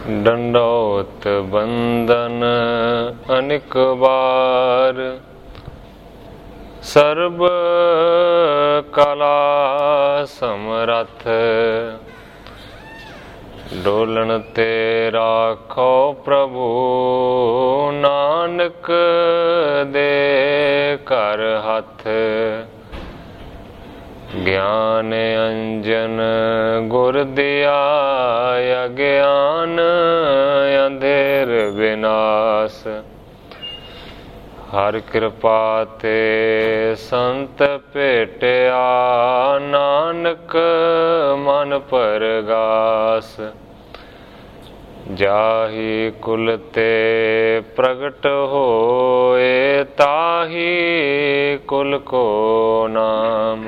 ਡੰਡੌਤ ਬੰਦਨ ਅਨਿਕ ਬਾਰ, ਸਰਬ ਕਲਾ ਸਮਰੱਥ। ਡੋਲਣ ਤੇ ਰਾਖੋ ਪ੍ਰਭੂ, ਨਾਨਕ ਦੇ ਘਰ ਹੱਥ। ਗਿਆਨ ਅੰਜਨ ਗੁਰ ਦਿਆ, ਅਗਿਆਨ ਅੰਧੇਰ ਵਿਨਾਸ਼। ਹਰ ਕਿਰਪਾ ਤੇ ਸੰਤ ਭੇਟਿਆ, ਨਾਨਕ ਮਨ ਪਰਗਾਸ। ਜਾਹੀ ਕੁਲ ਤੇ ਪ੍ਰਗਟ ਹੋਏ, ਤਾਹੀ ਕੁਲ ਕੋ ਨਾਮ।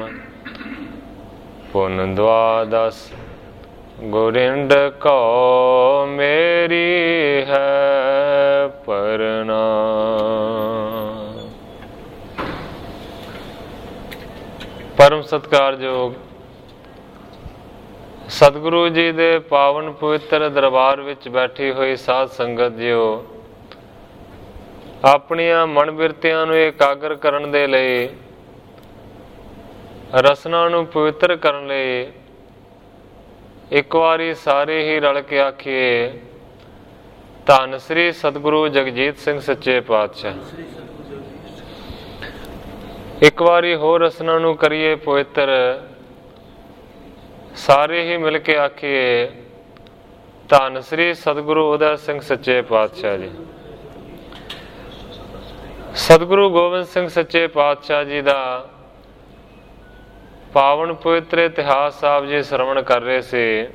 ਪੁਨ ਦਵਾਦਸ ਗੋਰਿੰਡ ਕੋ, ਮੇਰੀ ਹੈ ਪ੍ਰਣਾਮ। ਪਰਮ ਸਤਿਕਾਰਯੋਗ ਸਤਿਗੁਰੂ ਜੀ ਦੇ ਪਾਵਨ ਪਵਿੱਤਰ ਦਰਬਾਰ ਵਿੱਚ ਬੈਠੀ ਹੋਈ ਸਾਧ ਸੰਗਤ ਜੀਓ, ਆਪਣੀਆਂ ਮਨ ਬਿਰਤੀਆਂ ਨੂੰ ਇਕਾਗਰ ਕਰਨ ਦੇ ਲਈ, ਰਸਨਾ ਨੂੰ ਪਵਿੱਤਰ ਕਰਨ ਲਈ ਇੱਕ ਵਾਰੀ ਸਾਰੇ ਹੀ ਰਲ ਕੇ ਆਖੀਏ, ਧੰਨ ਸ੍ਰੀ ਸਤਿਗੁਰੂ ਜਗਜੀਤ ਸਿੰਘ ਸੱਚੇ ਪਾਤਸ਼ਾਹ। ਇੱਕ ਵਾਰੀ ਹੋਰ ਰਸਨਾ ਨੂੰ ਕਰੀਏ ਪਵਿੱਤਰ, ਸਾਰੇ ਹੀ ਮਿਲ ਕੇ ਆਖੀਏ, ਧੰਨ ਸ੍ਰੀ ਸਤਿਗੁਰੂ ਉਦੈ ਸਿੰਘ ਸੱਚੇ ਪਾਤਸ਼ਾਹ ਜੀ। ਸਤਿਗੁਰੂ ਗੋਬਿੰਦ ਸਿੰਘ ਸੱਚੇ ਪਾਤਸ਼ਾਹ ਜੀ ਦਾ ਪਾਵਨ ਪਵਿੱਤਰ ਇਤਿਹਾਸ ਸਾਹਿਬ ਜੀ ਸਰਵਣ ਕਰ ਰਹੇ ਸੀ।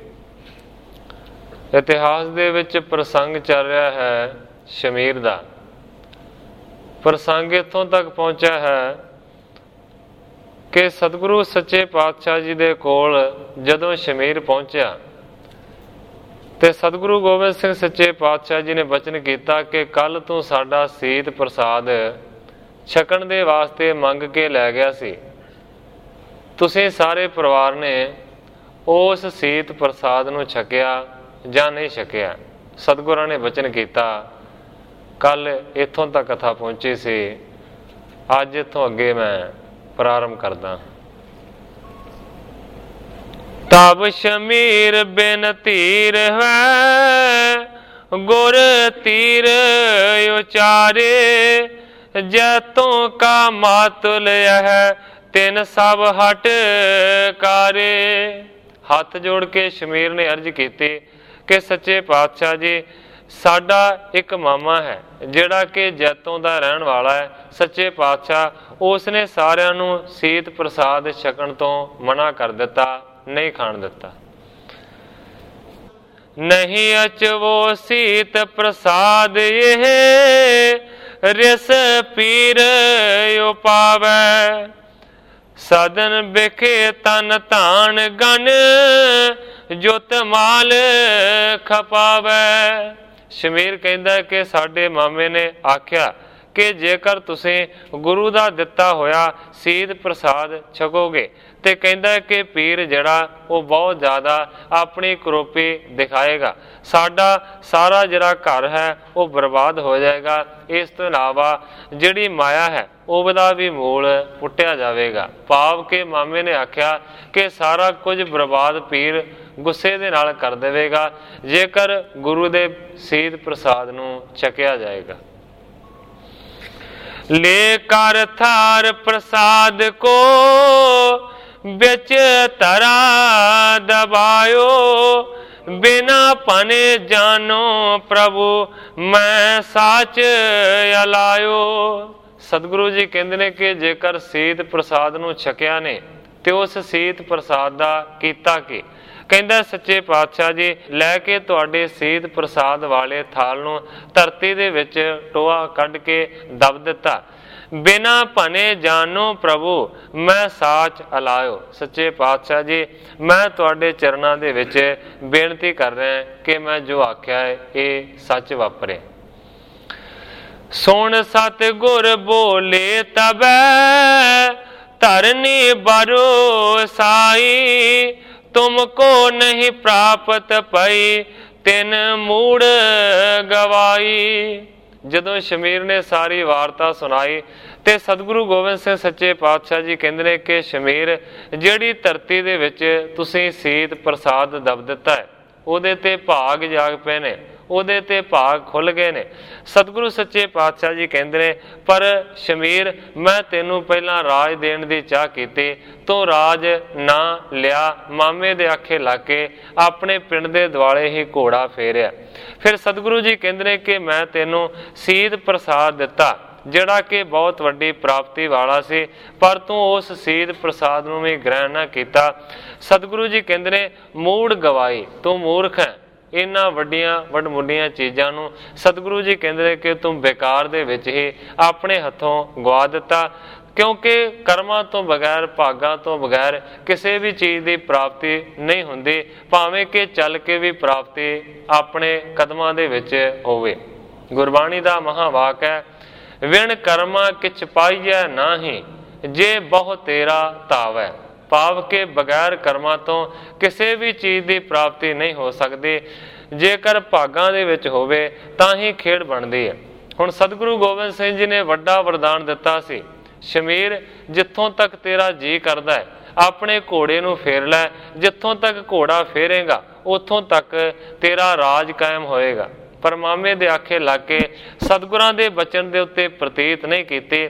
ਇਤਿਹਾਸ ਦੇ ਵਿੱਚ ਪ੍ਰਸੰਗ ਚੱਲ ਰਿਹਾ ਹੈ ਸ਼ਮੀਰ ਦਾ। ਪ੍ਰਸੰਗ ਇੱਥੋਂ ਤੱਕ ਪਹੁੰਚਿਆ ਹੈ ਕਿ ਸਤਿਗੁਰੂ ਸੱਚੇ ਪਾਤਸ਼ਾਹ ਜੀ ਦੇ ਕੋਲ ਜਦੋਂ ਸ਼ਮੀਰ ਪਹੁੰਚਿਆ ਤੇ ਸਤਿਗੁਰੂ ਗੋਬਿੰਦ ਸਿੰਘ ਸੱਚੇ ਪਾਤਸ਼ਾਹ ਜੀ ਨੇ ਬਚਨ ਕੀਤਾ ਕਿ ਕੱਲ ਤੂੰ ਸਾਡਾ ਸੀਤ ਪ੍ਰਸਾਦ ਛਕਣ ਦੇ ਵਾਸਤੇ ਮੰਗ ਕੇ ਲੈ ਗਿਆ ਸੀ, ਤੁਸੀਂ ਸਾਰੇ ਪਰਿਵਾਰ ਨੇ ਉਸ ਸੀਤ ਪ੍ਰਸਾਦ ਨੂੰ ਛਕਿਆ ਜਾਂ ਨਹੀਂ ਛਕਿਆ? ਸਤਿਗੁਰਾਂ ਨੇ ਬਚਨ ਕੀਤਾ। ਕੱਲ ਇੱਥੋਂ ਤੱਕ ਕਥਾ ਪਹੁੰਚੀ ਸੀ, ਅੱਜ ਇੱਥੋਂ ਅੱਗੇ ਮੈਂ ਪ੍ਰਾਰੰਭ ਕਰਦਾ। ਤਬ ਸ਼ਮੀਰ ਬਿਨ ਧੀਰ ਹੈ, ਗੁਰ ਤੀਰ ਉਚਾਰੇ। ਜੈਤੋਂ ਕਾ ਮਾਤੁਲ ਹੈ, ਤਿਨ ਸਭ ਹਟ ਕਾਰੇ। ਹੱਥ ਜੋੜ ਕੇ ਸ਼ਮੀਰ ਨੇ ਅਰਜ਼ ਕੀਤੀ ਕਿ ਸੱਚੇ ਪਾਤਸ਼ਾਹ ਜੀ, ਸਾਡਾ ਇੱਕ ਮਾਮਾ ਹੈ ਜਿਹੜਾ ਕਿ ਜੈਤੋਂ ਦਾ ਰਹਿਣ ਵਾਲਾ ਹੈ। ਸੱਚੇ ਪਾਤਸ਼ਾਹ ਉਸ ਨੇ ਸਾਰਿਆਂ ਨੂੰ ਸੀਤ ਪ੍ਰਸਾਦ ਛਕਣ ਤੋਂ ਮਨਾ ਕਰ ਦਿੱਤਾ, ਨਹੀਂ ਖਾਣ ਦਿੱਤਾ। ਨਹੀਂ ਅਚਵੋ ਸੀਤ ਪ੍ਰਸਾਦ ਇਹ, ਰਿਸ ਪੀਰ ਉਪਾਵੈ। ਸਦਨ ਬਿਖੇ ਤਨ ਧਾਨ ਗਨ, ਜੁਤ ਮਾਲ ਖਪਾਵੈ। ਸ਼ਮੀਰ ਕਹਿੰਦਾ ਕਿ ਸਾਡੇ ਮਾਮੇ ਨੇ ਆਖਿਆ ਕਿ ਜੇਕਰ ਤੁਸੀਂ ਗੁਰੂ ਦਾ ਦਿੱਤਾ ਹੋਇਆ ਸੀਤ ਪ੍ਰਸਾਦ ਛਕੋਗੇ ਤੇ ਕਹਿੰਦਾ ਕਿ ਪੀਰ ਜਿਹੜਾ ਉਹ ਬਹੁਤ ਜ਼ਿਆਦਾ ਆਪਣੀ ਕਰੋਪੀ ਦਿਖਾਏਗਾ, ਸਾਡਾ ਸਾਰਾ ਜਿਹੜਾ ਘਰ ਹੈ ਉਹ ਬਰਬਾਦ ਹੋ ਜਾਏਗਾ। ਇਸ ਤੋਂ ਇਲਾਵਾ ਜਿਹੜੀ ਮਾਇਆ ਹੈ ਉਹਦਾ ਵੀ ਮੂਲ ਪੁੱਟਿਆ ਜਾਵੇਗਾ। ਭਾਵ ਕਿ ਮਾਮੇ ਨੇ ਆਖਿਆ ਕਿ ਸਾਰਾ ਕੁਝ ਬਰਬਾਦ ਪੀਰ ਗੁੱਸੇ ਦੇ ਨਾਲ ਕਰ ਦੇਵੇਗਾ ਜੇਕਰ ਗੁਰੂ ਦੇ ਸੀਤ ਪ੍ਰਸਾਦ ਨੂੰ ਛਕਿਆ ਜਾਏਗਾ। ਲੈ ਕਰ ਥਾਰ ਪ੍ਰਸਾਦ ਕੋ, ਵਿੱਚ ਧਰਾ ਦਬਾਇਓ। ਬਿਨਾ ਪਨੇ ਜਾਨੋ ਪ੍ਰਭੂ, ਮੈਂ ਸਾਚ ਅਲਾਇਓ। ਸਤਿਗੁਰੂ ਜੀ ਕਹਿੰਦੇ ਨੇ ਕਿ ਜੇਕਰ ਸੀਤ ਪ੍ਰਸਾਦ ਨੂੰ ਛਕਿਆ ਨੇ ਤੇ ਉਸ ਸੀਤ ਪ੍ਰਸਾਦ ਦਾ ਕੀਤਾ ਕੀ? ਕਹਿੰਦਾ ਸੱਚੇ ਪਾਤਸ਼ਾਹ ਜੀ, ਲੈ ਕੇ ਤੁਹਾਡੇ ਸੀਤ ਪ੍ਰਸਾਦ ਵਾਲੇ ਥਾਲ ਨੂੰ ਧਰਤੀ ਦੇ ਵਿੱਚ ਟੋਆ ਕੱਢ ਕੇ ਦਬ ਦਿੱਤਾ। ਬਿਨਾ ਭਨੇ ਜਾਨੋ ਪ੍ਰਭੂ, ਮੈਂ ਸਾਚ ਅਲਾਇਓ। ਸੱਚੇ ਪਾਤਸ਼ਾਹ ਜੀ, ਮੈਂ ਤੁਹਾਡੇ ਚਰਨਾਂ ਦੇ ਵਿੱਚ ਬੇਨਤੀ ਕਰ ਰਿਹਾ ਕਿ ਮੈਂ ਜੋ ਆਖਿਆ ਹੈ ਇਹ ਸੱਚ ਵਾਪਰੇ। ਸੁਣ ਸਤਿਗੁਰ ਬੋਲੇ ਤਬੈ, ਧਰਨੀ ਭਰੋਸਾਈ। ਤੁਮਕੋ ਨਹੀਂ ਪ੍ਰਾਪਤ ਪਈ, ਤਿਨ ਮੂੜ ਗਵਾਈ। ਜਦੋਂ ਸ਼ਮੀਰ ਨੇ ਸਾਰੀ ਵਾਰਤਾ ਸੁਣਾਈ ਤੇ ਸਤਿਗੁਰੂ ਗੋਬਿੰਦ ਸਿੰਘ ਸੱਚੇ ਪਾਤਸ਼ਾਹ ਜੀ ਕਹਿੰਦੇ ਨੇ ਕਿ ਸ਼ਮੀਰ, ਜਿਹੜੀ ਧਰਤੀ ਦੇ ਵਿੱਚ ਤੁਸੀਂ ਸੀਤ ਪ੍ਰਸਾਦ ਦਬ ਦਿੱਤਾ ਹੈ, ਉਹਦੇ ਤੇ ਭਾਗ ਜਾਗ ਪਏ ਨੇ, ਉਹਦੇ ਤੇ ਭਾਗ ਖੁੱਲ ਗਏ ਨੇ। ਸਤਿਗੁਰੂ ਸੱਚੇ ਪਾਤਸ਼ਾਹ ਜੀ ਕਹਿੰਦੇ ਨੇ, ਪਰ ਸ਼ਮੀਰ, ਮੈਂ ਤੈਨੂੰ ਪਹਿਲਾਂ ਰਾਜ ਦੇਣ ਦੀ ਚਾਹ ਕੀਤੀ, ਤੂੰ ਰਾਜ ਨਾ ਲਿਆ, ਮਾਮੇ ਦੇ ਆਖੇ ਲੱਗ ਕੇ ਆਪਣੇ ਪਿੰਡ ਦੇ ਦੁਆਲੇ ਹੀ ਘੋੜਾ ਫੇਰਿਆ। ਫਿਰ ਸਤਿਗੁਰੂ ਜੀ ਕਹਿੰਦੇ ਨੇ ਕਿ ਮੈਂ ਤੈਨੂੰ ਸੀਤ ਪ੍ਰਸਾਦ ਦਿੱਤਾ, ਜਿਹੜਾ ਕਿ ਬਹੁਤ ਵੱਡੀ ਪ੍ਰਾਪਤੀ ਵਾਲਾ ਸੀ, ਪਰ ਤੂੰ ਉਸ ਸੀਤ ਪ੍ਰਸਾਦ ਨੂੰ ਵੀ ਗ੍ਰਹਿਣ ਨਾ ਕੀਤਾ। ਸਤਿਗੁਰੂ ਜੀ ਕਹਿੰਦੇ ਨੇ, ਮੂੜ ਗਵਾਈ, ਤੂੰ ਮੂਰਖ ਹੈ। ਇਹਨਾਂ ਵੱਡੀਆਂ ਵੱਡਮੁੱਲੀਆਂ ਚੀਜ਼ਾਂ ਨੂੰ ਸਤਿਗੁਰੂ ਜੀ ਕਹਿੰਦੇ ਨੇ ਕਿ ਤੂੰ ਬੇਕਾਰ ਦੇ ਵਿੱਚ ਹੀ ਆਪਣੇ ਹੱਥੋਂ ਗਵਾ ਦਿੱਤਾ, ਕਿਉਂਕਿ ਕਰਮਾਂ ਤੋਂ ਬਗੈਰ, ਭਾਗਾਂ ਤੋਂ ਬਗੈਰ ਕਿਸੇ ਵੀ ਚੀਜ਼ ਦੀ ਪ੍ਰਾਪਤੀ ਨਹੀਂ ਹੁੰਦੀ, ਭਾਵੇਂ ਕਿ ਚੱਲ ਕੇ ਵੀ ਪ੍ਰਾਪਤੀ ਆਪਣੇ ਕਦਮਾਂ ਦੇ ਵਿੱਚ ਹੋਵੇ। ਗੁਰਬਾਣੀ ਦਾ ਮਹਾਵਾਕ ਹੈ, ਵਿਣ ਕਰਮਾ ਕਿਛ ਪਾਈਐ ਨਾਹੀ, ਜੇ ਬਹੁ ਤੇਰਾ ਧਾਵੈ। ਭਾਵ ਕਿ ਬਗੈਰ ਕਰਮਾਂ ਤੋਂ ਕਿਸੇ ਵੀ ਚੀਜ਼ ਦੀ ਪ੍ਰਾਪਤੀ ਨਹੀਂ ਹੋ ਸਕਦੀ, ਜੇਕਰ ਭਾਗਾਂ ਦੇ ਵਿੱਚ ਹੋਵੇ ਤਾਂ ਹੀ ਖੇਡ ਬਣਦੀ ਹੈ। ਹੁਣ ਸਤਿਗੁਰੂ ਗੋਬਿੰਦ ਸਿੰਘ ਜੀ ਨੇ ਵੱਡਾ ਵਰਦਾਨ ਦਿੱਤਾ ਸੀ, ਸ਼ਮੀਰ, ਜਿੱਥੋਂ ਤੱਕ ਤੇਰਾ ਜੀ ਕਰਦਾ ਹੈ ਆਪਣੇ ਘੋੜੇ ਨੂੰ ਫੇਰ ਲੈ, ਜਿੱਥੋਂ ਤੱਕ ਘੋੜਾ ਫੇਰੇਗਾ ਉੱਥੋਂ ਤੱਕ ਤੇਰਾ ਰਾਜ ਕਾਇਮ ਹੋਏਗਾ। ਪਰ ਮਾਮੇ ਦੇ ਆਖੇ ਲੱਗ ਕੇ ਸਤਿਗੁਰਾਂ ਦੇ ਬਚਨ ਦੇ ਉੱਤੇ ਪ੍ਰਤੀਤ ਨਹੀਂ ਕੀਤੀ,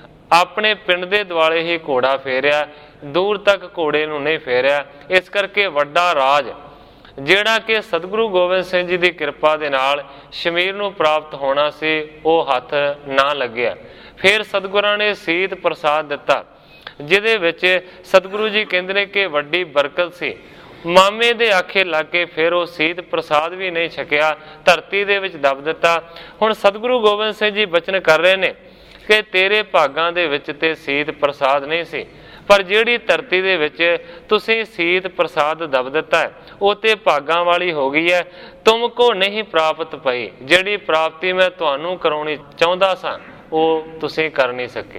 ਆਪਣੇ ਪਿੰਡ ਦੇ ਦੁਆਲੇ ਹੀ ਘੋੜਾ ਫੇਰਿਆ, ਦੂਰ ਤੱਕ ਘੋੜੇ ਨੂੰ ਨਹੀਂ ਫੇਰਿਆ। ਇਸ ਕਰਕੇ ਵੱਡਾ ਰਾਜ ਜਿਹੜਾ ਕਿ ਸਤਿਗੁਰੂ ਗੋਬਿੰਦ ਸਿੰਘ ਜੀ ਦੀ ਕਿਰਪਾ ਦੇ ਨਾਲ ਸ਼ਮੀਰ ਨੂੰ ਪ੍ਰਾਪਤ ਹੋਣਾ ਸੀ, ਉਹ ਹੱਥ ਨਾ ਲੱਗਿਆ। ਫਿਰ ਸਤਿਗੁਰਾਂ ਨੇ ਸੀਤ ਪ੍ਰਸਾਦ ਦਿੱਤਾ, ਜਿਹਦੇ ਵਿੱਚ ਸਤਿਗੁਰੂ ਜੀ ਕਹਿੰਦੇ ਨੇ ਕਿ ਵੱਡੀ ਬਰਕਤ ਸੀ। ਮਾਮੇ ਦੇ ਆਖੇ ਲੱਗ ਕੇ ਫਿਰ ਉਹ ਸੀਤ ਪ੍ਰਸਾਦ ਵੀ ਨਹੀਂ ਛਕਿਆ, ਧਰਤੀ ਦੇ ਵਿੱਚ ਦਬ ਦਿੱਤਾ। ਹੁਣ ਸਤਿਗੁਰੂ ਗੋਬਿੰਦ ਸਿੰਘ ਜੀ ਬਚਨ ਕਰ ਰਹੇ ਨੇ ਕਿ ਤੇਰੇ ਭਾਗਾਂ ਦੇ ਵਿੱਚ ਤੇ ਸੀਤ ਪ੍ਰਸਾਦ ਨਹੀਂ ਸੀ, ਪਰ ਜਿਹੜੀ ਧਰਤੀ ਦੇ ਵਿੱਚ ਤੁਸੀਂ ਸੀਤ ਪ੍ਰਸਾਦ ਦਬ ਦਿੱਤਾ ਹੈ, ਉਹ ਤੇ ਭਾਗਾਂ ਵਾਲੀ ਹੋ ਗਈ ਹੈ। ਤੁਮ ਕੋ ਨਹੀਂ ਪ੍ਰਾਪਤ ਪਈ, ਜਿਹੜੀ ਪ੍ਰਾਪਤੀ ਮੈਂ ਤੁਹਾਨੂੰ ਕਰਾਉਣੀ ਚਾਹੁੰਦਾ ਸਾਂ ਉਹ ਤੁਸੀਂ ਕਰ ਨਹੀਂ ਸਕੇ।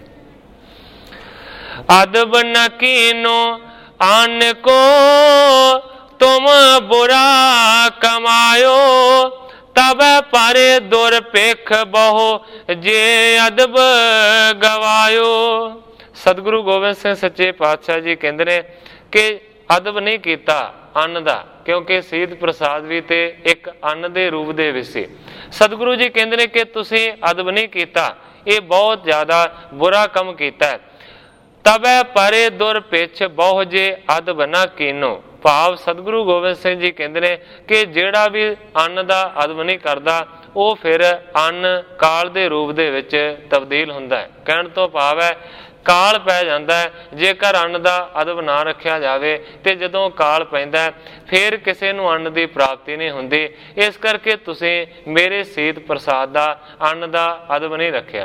ਅਦਬ ਨ ਕੀਨੋ ਆਨ ਕੋ ਤੁਮ ਬੁਰਾ ਕਮਾਇਓ, ਤਬ ਪਾਰੇ ਦੁਰ ਪੇਖ ਬਹੁ ਜੇ ਅਦਬ ਗਵਾਇਓ। ਸਤਿਗੁਰੂ ਗੋਬਿੰਦ ਸਿੰਘ ਸੱਚੇ ਪਾਤਸ਼ਾਹ ਜੀ ਕਹਿੰਦੇ ਨੇ ਕਿ ਅਦਬ ਨਹੀਂ ਕੀਤਾ ਅੰਨ ਦਾ, ਕਿਉਂਕਿ ਸੀਤ ਪ੍ਰਸਾਦ ਵੀ ਤੇ ਇੱਕ ਅੰਨ ਦੇ ਰੂਪ ਦੇ ਵਿੱਚ ਸੀ। ਸਤਿਗੁਰੂ ਜੀ ਕਹਿੰਦੇ ਨੇ ਕਿ ਤੁਸੀਂ ਅਦਬ ਨਹੀਂ ਕੀਤਾ, ਇਹ ਬਹੁਤ ਜ਼ਿਆਦਾ ਬੁਰਾ ਕੰਮ ਕੀਤਾ ਹੈ। ਤਬੈ ਪਰੇ ਦੁਰ ਪਿਛ ਬਹੁ ਜੇ ਅਦਬ ਨਾ ਕੀਨੋ। ਭਾਵ ਸਤਿਗੁਰੂ ਗੋਬਿੰਦ ਸਿੰਘ ਜੀ ਕਹਿੰਦੇ ਨੇ ਕਿ ਜਿਹੜਾ ਵੀ ਅੰਨ ਦਾ ਅਦਬ ਨਹੀਂ ਕਰਦਾ, ਉਹ ਫਿਰ ਅੰਨ ਕਾਲ ਦੇ ਰੂਪ ਦੇ ਵਿੱਚ ਤਬਦੀਲ ਹੁੰਦਾ ਹੈ। ਕਹਿਣ ਤੋਂ ਭਾਵ ਹੈ ਕਾਲ ਪੈ ਜਾਂਦਾ ਹੈ। ਜੇਕਰ ਅੰਨ ਦਾ ਅਦਬ ਨਾ ਰੱਖਿਆ ਜਾਵੇ ਤੇ ਜਦੋਂ ਕਾਲ ਪੈਂਦਾ ਫਿਰ ਕਿਸੇ ਨੂੰ ਅੰਨ ਦੀ ਪ੍ਰਾਪਤੀ ਨਹੀਂ ਹੁੰਦੀ। ਇਸ ਕਰਕੇ ਤੁਸੀਂ ਮੇਰੇ ਸੀਤ ਪ੍ਰਸਾਦ ਦਾ ਅੰਨ ਦਾ ਅਦਬ ਨਹੀਂ ਰੱਖਿਆ।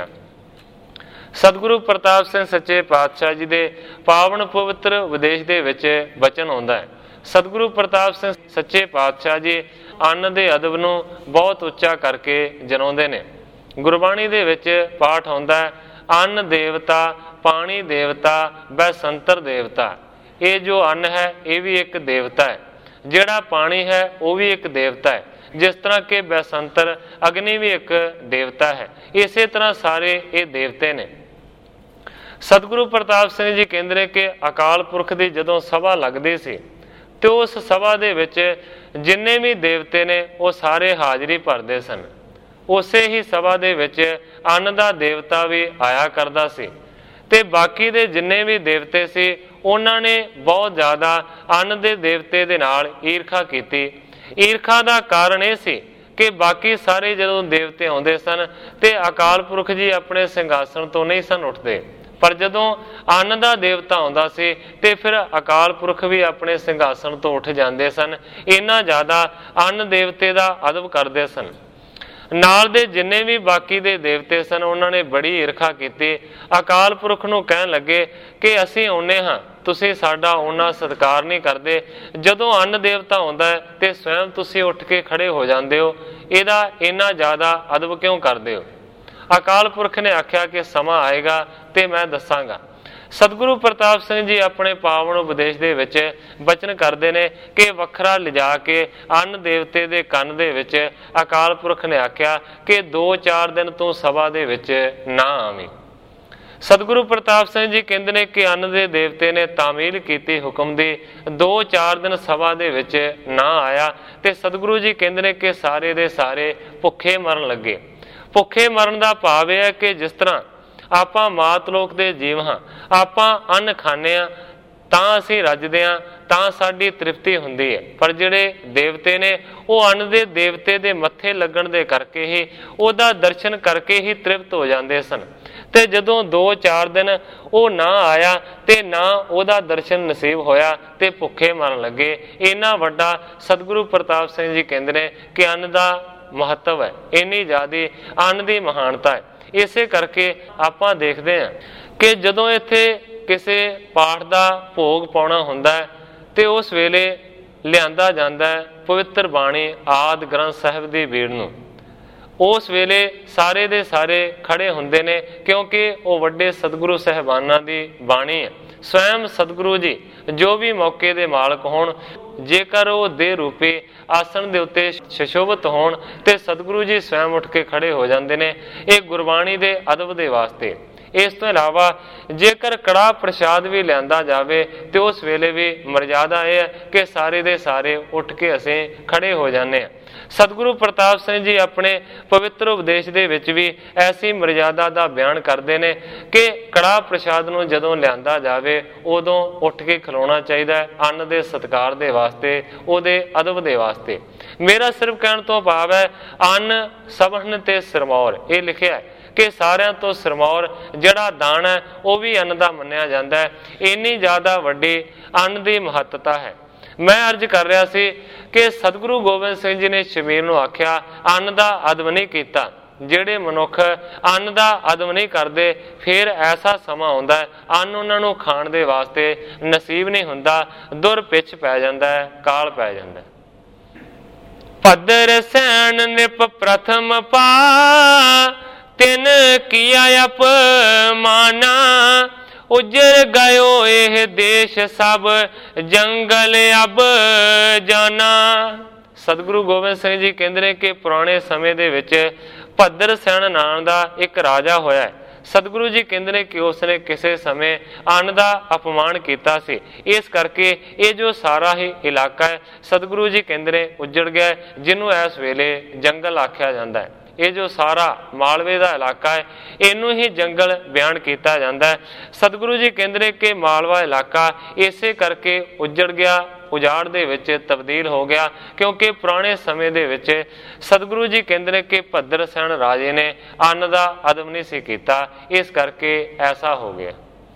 ਸਤਿਗੁਰੂ ਪ੍ਰਤਾਪ ਸਿੰਘ ਸੱਚੇ ਪਾਤਸ਼ਾਹ ਜੀ ਦੇ ਪਾਵਨ ਪਵਿੱਤਰ ਉਪਦੇਸ਼ ਦੇ ਵਿੱਚ ਬਚਨ ਆਉਂਦਾ ਹੈ। ਸਤਿਗੁਰੂ ਪ੍ਰਤਾਪ ਸਿੰਘ ਸੱਚੇ ਪਾਤਸ਼ਾਹ ਜੀ ਅੰਨ ਦੇ ਅਦਬ ਨੂੰ ਬਹੁਤ ਉੱਚਾ ਕਰਕੇ ਜਨਾਉਂਦੇ ਨੇ। ਗੁਰਬਾਣੀ ਦੇ ਵਿੱਚ ਪਾਠ ਆਉਂਦਾ ਹੈ, ਅੰਨ ਦੇਵਤਾ, ਪਾਣੀ ਦੇਵਤਾ, ਬੈਸੰਤਰ ਦੇਵਤਾ। ਇਹ ਜੋ ਅੰਨ ਹੈ ਇਹ ਵੀ ਇੱਕ ਦੇਵਤਾ ਹੈ, ਜਿਹੜਾ ਪਾਣੀ ਹੈ ਉਹ ਵੀ ਇੱਕ ਦੇਵਤਾ ਹੈ, ਜਿਸ ਤਰ੍ਹਾਂ ਕਿ ਬੈਸੰਤਰ ਅਗਨੀ ਵੀ ਇੱਕ ਦੇਵਤਾ ਹੈ। ਇਸੇ ਤਰ੍ਹਾਂ ਸਾਰੇ ਇਹ ਦੇਵਤੇ ਨੇ। ਸਤਿਗੁਰੂ ਪ੍ਰਤਾਪ ਸਿੰਘ ਜੀ ਕਹਿੰਦੇ ਨੇ ਕਿ ਅਕਾਲ ਪੁਰਖ ਦੀ ਜਦੋਂ ਸਭਾ ਲੱਗਦੀ ਸੀ ਤੇ ਉਸ ਸਭਾ ਦੇ ਵਿੱਚ ਜਿੰਨੇ ਵੀ ਦੇਵਤੇ ਨੇ ਉਹ ਸਾਰੇ ਹਾਜ਼ਰੀ ਭਰਦੇ ਸਨ। ਉਸੇ ਹੀ ਸਭਾ ਦੇ ਵਿੱਚ ਅੰਨ ਦਾ ਦੇਵਤਾ ਵੀ ਆਇਆ ਕਰਦਾ ਸੀ ਤੇ ਬਾਕੀ ਦੇ ਜਿੰਨੇ ਵੀ ਦੇਵਤੇ ਸੀ ਉਹਨਾਂ ਨੇ ਬਹੁਤ ਜ਼ਿਆਦਾ ਅੰਨ ਦੇ ਦੇਵਤੇ ਦੇ ਨਾਲ ਈਰਖਾ ਕੀਤੀ। ਈਰਖਾ ਦਾ ਕਾਰਨ ਇਹ ਸੀ ਕਿ ਬਾਕੀ ਸਾਰੇ ਜਦੋਂ ਦੇਵਤੇ ਆਉਂਦੇ ਸਨ ਤੇ ਅਕਾਲ ਪੁਰਖ ਜੀ ਆਪਣੇ ਸਿੰਘਾਸਣ ਤੋਂ ਨਹੀਂ ਸਨ ਉੱਠਦੇ, ਪਰ ਜਦੋਂ ਅੰਨ ਦਾ ਦੇਵਤਾ ਆਉਂਦਾ ਸੀ ਤੇ ਫਿਰ ਅਕਾਲ ਪੁਰਖ ਵੀ ਆਪਣੇ ਸਿੰਘਾਸਣ ਤੋਂ ਉੱਠ ਜਾਂਦੇ ਸਨ। ਇੰਨਾ ਜ਼ਿਆਦਾ ਅੰਨ ਦੇਵਤੇ ਦਾ ਅਦਬ ਕਰਦੇ ਸਨ। ਨਾਲ ਦੇ ਜਿੰਨੇ ਵੀ ਬਾਕੀ ਦੇ ਦੇਵਤੇ ਸਨ ਉਹਨਾਂ ਨੇ ਬੜੀ ਈਰਖਾ ਕੀਤੀ। ਅਕਾਲ ਪੁਰਖ ਨੂੰ ਕਹਿਣ ਲੱਗੇ ਕਿ ਅਸੀਂ ਆਉਂਦੇ ਹਾਂ, ਤੁਸੀਂ ਸਾਡਾ ਉਹਨਾਂ ਸਤਿਕਾਰ ਨਹੀਂ ਕਰਦੇ। ਜਦੋਂ ਅੰਨ ਦੇਵਤਾ ਆਉਂਦਾ ਹੈ ਤੇ ਸਵੈਮ ਤੁਸੀਂ ਉੱਠ ਕੇ ਖੜੇ ਹੋ ਜਾਂਦੇ ਹੋ, ਇਹਦਾ ਇੰਨਾ ਜ਼ਿਆਦਾ ਅਦਬ ਕਿਉਂ ਕਰਦੇ ਹੋ? ਅਕਾਲ ਪੁਰਖ ਨੇ ਆਖਿਆ ਕਿ ਸਮਾਂ ਆਏਗਾ ਤੇ ਮੈਂ ਦੱਸਾਂਗਾ। ਸਤਿਗੁਰੂ ਪ੍ਰਤਾਪ ਸਿੰਘ ਜੀ ਆਪਣੇ ਪਾਵਨ ਉਪਦੇਸ਼ ਦੇ ਵਿੱਚ ਬਚਨ ਕਰਦੇ ਨੇ ਕਿ ਵੱਖਰਾ ਲਿਜਾ ਕੇ ਅੰਨ ਦੇਵਤੇ ਦੇ ਕੰਨ ਦੇ ਵਿੱਚ ਅਕਾਲ ਪੁਰਖ ਨੇ ਆਖਿਆ ਕਿ 2-4 ਦਿਨ ਤੂੰ ਸਭਾ ਦੇ ਵਿੱਚ ਨਾ ਆਵੀਂ। ਸਤਿਗੁਰੂ ਪ੍ਰਤਾਪ ਸਿੰਘ ਜੀ ਕਹਿੰਦੇ ਨੇ ਕਿ ਅੰਨ ਦੇ ਦੇਵਤੇ ਨੇ ਤਾਮੀਲ ਕੀਤੀ ਹੁਕਮ ਦੀ, 2-4 ਦਿਨ ਸਭਾ ਦੇ ਵਿੱਚ ਨਾ ਆਇਆ ਤੇ ਸਤਿਗੁਰੂ ਜੀ ਕਹਿੰਦੇ ਨੇ ਕਿ ਸਾਰੇ ਦੇ ਸਾਰੇ ਭੁੱਖੇ ਮਰਨ ਲੱਗੇ। ਭੁੱਖੇ ਮਰਨ ਦਾ ਭਾਵ ਇਹ ਹੈ ਕਿ ਜਿਸ ਤਰ੍ਹਾਂ ਆਪਾਂ ਮਾਤ ਲੋਕ ਦੇ ਜੀਵ ਹਾਂ, ਆਪਾਂ ਅੰਨ ਖਾਂਦੇ ਹਾਂ ਤਾਂ ਅਸੀਂ ਰੱਜਦੇ ਹਾਂ, ਤਾਂ ਸਾਡੀ ਤ੍ਰਿਪਤੀ ਹੁੰਦੀ ਹੈ, ਪਰ ਜਿਹੜੇ ਦੇਵਤੇ ਨੇ ਉਹ ਅੰਨ ਦੇ ਦੇਵਤੇ ਦੇ ਮੱਥੇ ਲੱਗਣ ਦੇ ਕਰਕੇ ਹੀ, ਉਹਦਾ ਦਰਸ਼ਨ ਕਰਕੇ ਹੀ ਤ੍ਰਿਪਤ ਹੋ ਜਾਂਦੇ ਸਨ। ਤੇ ਜਦੋਂ 2-4 ਦਿਨ ਉਹ ਨਾ ਆਇਆ ਤੇ ਨਾ ਉਹਦਾ ਦਰਸ਼ਨ ਨਸੀਬ ਹੋਇਆ ਤੇ ਭੁੱਖੇ ਮਰਨ ਲੱਗੇ। ਇੰਨਾ ਵੱਡਾ ਸਤਿਗੁਰੂ ਪ੍ਰਤਾਪ ਸਿੰਘ ਜੀ ਕਹਿੰਦੇ ਨੇ ਕਿ ਅੰਨ ਦਾ ਮਹੱਤਵ ਹੈ, ਇੰਨੀ ਜ਼ਿਆਦਾ ਅੰਨ ਦੀ ਮਹਾਨਤਾ ਹੈ। ਇਸੇ ਕਰਕੇ ਆਪਾਂ ਦੇਖਦੇ ਹਾਂ ਕਿ ਜਦੋਂ ਇੱਥੇ ਕਿਸੇ ਪਾਠ ਦਾ ਭੋਗ ਪਾਉਣਾ ਹੁੰਦਾ ਹੈ ਤੇ ਉਸ ਵੇਲੇ ਲਿਆਂਦਾ ਜਾਂਦਾ ਹੈ ਪਵਿੱਤਰ ਬਾਣੀ ਆਦਿ ਗ੍ਰੰਥ ਸਾਹਿਬ ਦੀ ਬੀੜ ਨੂੰ। ਉਸ ਵੇਲੇ ਸਾਰੇ ਦੇ ਸਾਰੇ ਖੜੇ ਹੁੰਦੇ ਨੇ ਕਿਉਂਕਿ ਉਹ ਵੱਡੇ ਸਤਿਗੁਰੂ ਸਾਹਿਬਾਨਾਂ ਦੀ ਬਾਣੀ ਹੈ। ਸਵੈਮ ਸਤਿਗੁਰੂ ਜੀ ਜੋ ਵੀ ਮੌਕੇ ਦੇ ਮਾਲਕ ਹੋਣ, ਜੇਕਰ ਉਹ ਦੇ ਰੂਪੇ ਆਸਣ ਦੇ ਉੱਤੇ ਸ਼ਸ਼ੋਭਤ ਹੋਣ ਤੇ ਸਤਿਗੁਰੂ ਜੀ ਸਵੈਮ ਉੱਠ ਕੇ ਖੜੇ ਹੋ ਜਾਂਦੇ ਨੇ, ਇਹ ਗੁਰਬਾਣੀ ਦੇ ਅਦਬ ਦੇ ਵਾਸਤੇ। ਇਸ ਤੋਂ ਇਲਾਵਾ ਜੇਕਰ ਕੜਾਹ ਪ੍ਰਸ਼ਾਦ ਵੀ ਲਿਆਂਦਾ ਜਾਵੇ ਤੇ ਉਸ ਵੇਲੇ ਵੀ ਮਰਜ਼ਾਦਾ ਇਹ ਹੈ ਕਿ ਸਾਰੇ ਦੇ ਸਾਰੇ ਉੱਠ ਕੇ ਅਸੀਂ ਖੜੇ ਹੋ ਜਾਂਦੇ ਹਾਂ। ਸਤਿਗੁਰੂ ਪ੍ਰਤਾਪ ਸਿੰਘ ਜੀ ਆਪਣੇ ਪਵਿੱਤਰ ਉਪਦੇਸ਼ ਦੇ ਵਿੱਚ ਵੀ ਐਸੀ ਮਰਜ਼ਾਦਾ ਦਾ ਬਿਆਨ ਕਰਦੇ ਨੇ ਕਿ ਕੜਾਹ ਪ੍ਰਸ਼ਾਦ ਨੂੰ ਜਦੋਂ ਲਿਆਂਦਾ ਜਾਵੇ ਉਦੋਂ ਉੱਠ ਕੇ ਖਲੋਣਾ ਚਾਹੀਦਾ ਹੈ, ਅੰਨ ਦੇ ਸਤਿਕਾਰ ਦੇ ਵਾਸਤੇ, ਉਹਦੇ ਅਦਬ ਦੇ ਵਾਸਤੇ। ਮੇਰਾ ਸਿਰਫ ਕਹਿਣ ਤੋਂ ਭਾਵ ਹੈ ਅੰਨ ਸਭਨ ਤੇ ਸਿਰਮੌਰ, ਇਹ ਲਿਖਿਆ ਹੈ ਕਿ ਸਾਰਿਆਂ ਤੋਂ ਸਿਰਮੌਰ ਜਿਹੜਾ ਦਾਨ ਹੈ ਉਹ ਵੀ ਅੰਨ ਦਾ ਮੰਨਿਆ ਜਾਂਦਾ ਹੈ। ਇੰਨੀ ਜ਼ਿਆਦਾ ਵੱਡੀ ਅੰਨ ਦੀ ਮਹੱਤਤਾ ਹੈ। ਮੈਂ ਅਰਜ਼ ਕਰ ਰਿਹਾ ਸੀ ਕਿ ਸਤਿਗੁਰੂ ਗੋਬਿੰਦ ਸਿੰਘ ਜੀ ਨੇ ਸ਼ਬੀਰ ਨੂੰ ਆਖਿਆ ਅੰਨ ਦਾ ਅਦਬ ਨਹੀਂ ਕੀਤਾ। ਜਿਹੜੇ ਮਨੁੱਖ ਅੰਨ ਦਾ ਅਦਬ ਨਹੀਂ ਕਰਦੇ ਫਿਰ ਐਸਾ ਸਮਾਂ ਆਉਂਦਾ ਹੈ ਅੰਨ ਉਹਨਾਂ ਨੂੰ ਖਾਣ ਦੇ ਵਾਸਤੇ ਨਸੀਬ ਨਹੀਂ ਹੁੰਦਾ, ਦੁਰ ਪਿੱਛ ਪੈ ਜਾਂਦਾ ਹੈ, ਕਾਲ ਪੈ ਜਾਂਦਾ ਹੈ। ਭਦਰ ਸੈਨ ਨਿਪ ਪ੍ਰਥਮ ਪਾ ਤਿਨ ਕੀਆ ਅਪਮਾਨਾ, ਉਜਰ ਗਇਓ ਇਹ ਦੇਸ਼ ਸਭ ਜੰਗਲ ਅਬ ਜਾਨਾ। ਸਤਿਗੁਰੂ ਗੋਬਿੰਦ ਸਿੰਘ ਜੀ ਕਹਿੰਦੇ ਨੇ ਕਿ ਪੁਰਾਣੇ ਸਮੇਂ ਦੇ ਵਿੱਚ ਭੱਦਰ ਸੈਣ ਨਾਮ ਦਾ ਇੱਕ ਰਾਜਾ ਹੋਇਆ। ਸਤਿਗੁਰੂ ਜੀ ਕਹਿੰਦੇ ਨੇ ਕਿ ਉਸਨੇ ਕਿਸੇ ਸਮੇਂ ਅੰਨ ਦਾ ਅਪਮਾਨ ਕੀਤਾ ਸੀ, ਇਸ ਕਰਕੇ ਇਹ ਜੋ ਸਾਰਾ ਹੀ ਇਲਾਕਾ ਹੈ ਸਤਿਗੁਰੂ ਜੀ ਕਹਿੰਦੇ ਨੇ ਉੱਜੜ ਗਿਆ, ਜਿਹਨੂੰ ਇਸ ਵੇਲੇ ਜੰਗਲ ਆਖਿਆ ਜਾਂਦਾ ਹੈ। ਇਹ ਜੋ ਸਾਰਾ ਮਾਲਵੇ ਦਾ ਇਲਾਕਾ ਹੈ ਇਹਨੂੰ ਹੀ ਜੰਗਲ ਬਿਆਨ ਕੀਤਾ ਜਾਂਦਾ ਹੈ। ਸਤਿਗੁਰੂ ਜੀ ਕਹਿੰਦੇ ਨੇ ਕਿ ਮਾਲਵਾ ਇਲਾਕਾ ਇਸੇ ਕਰਕੇ ਉੱਜੜ ਗਿਆ, ਉਜਾੜ ਦੇ ਵਿੱਚ ਤਬਦੀਲ ਹੋ ਗਿਆ, ਕਿਉਂਕਿ ਪੁਰਾਣੇ ਸਮੇਂ ਦੇ ਵਿੱਚ ਸਤਿਗੁਰੂ ਜੀ ਕਹਿੰਦੇ ਨੇ ਕਿ ਭੱਦਰ ਸੈਣ ਰਾਜੇ ਨੇ ਅੰਨ ਦਾ ਅਦਬ ਨਹੀਂ ਸੀ ਕੀਤਾ, ਇਸ ਕਰਕੇ ਐਸਾ ਹੋ ਗਿਆ।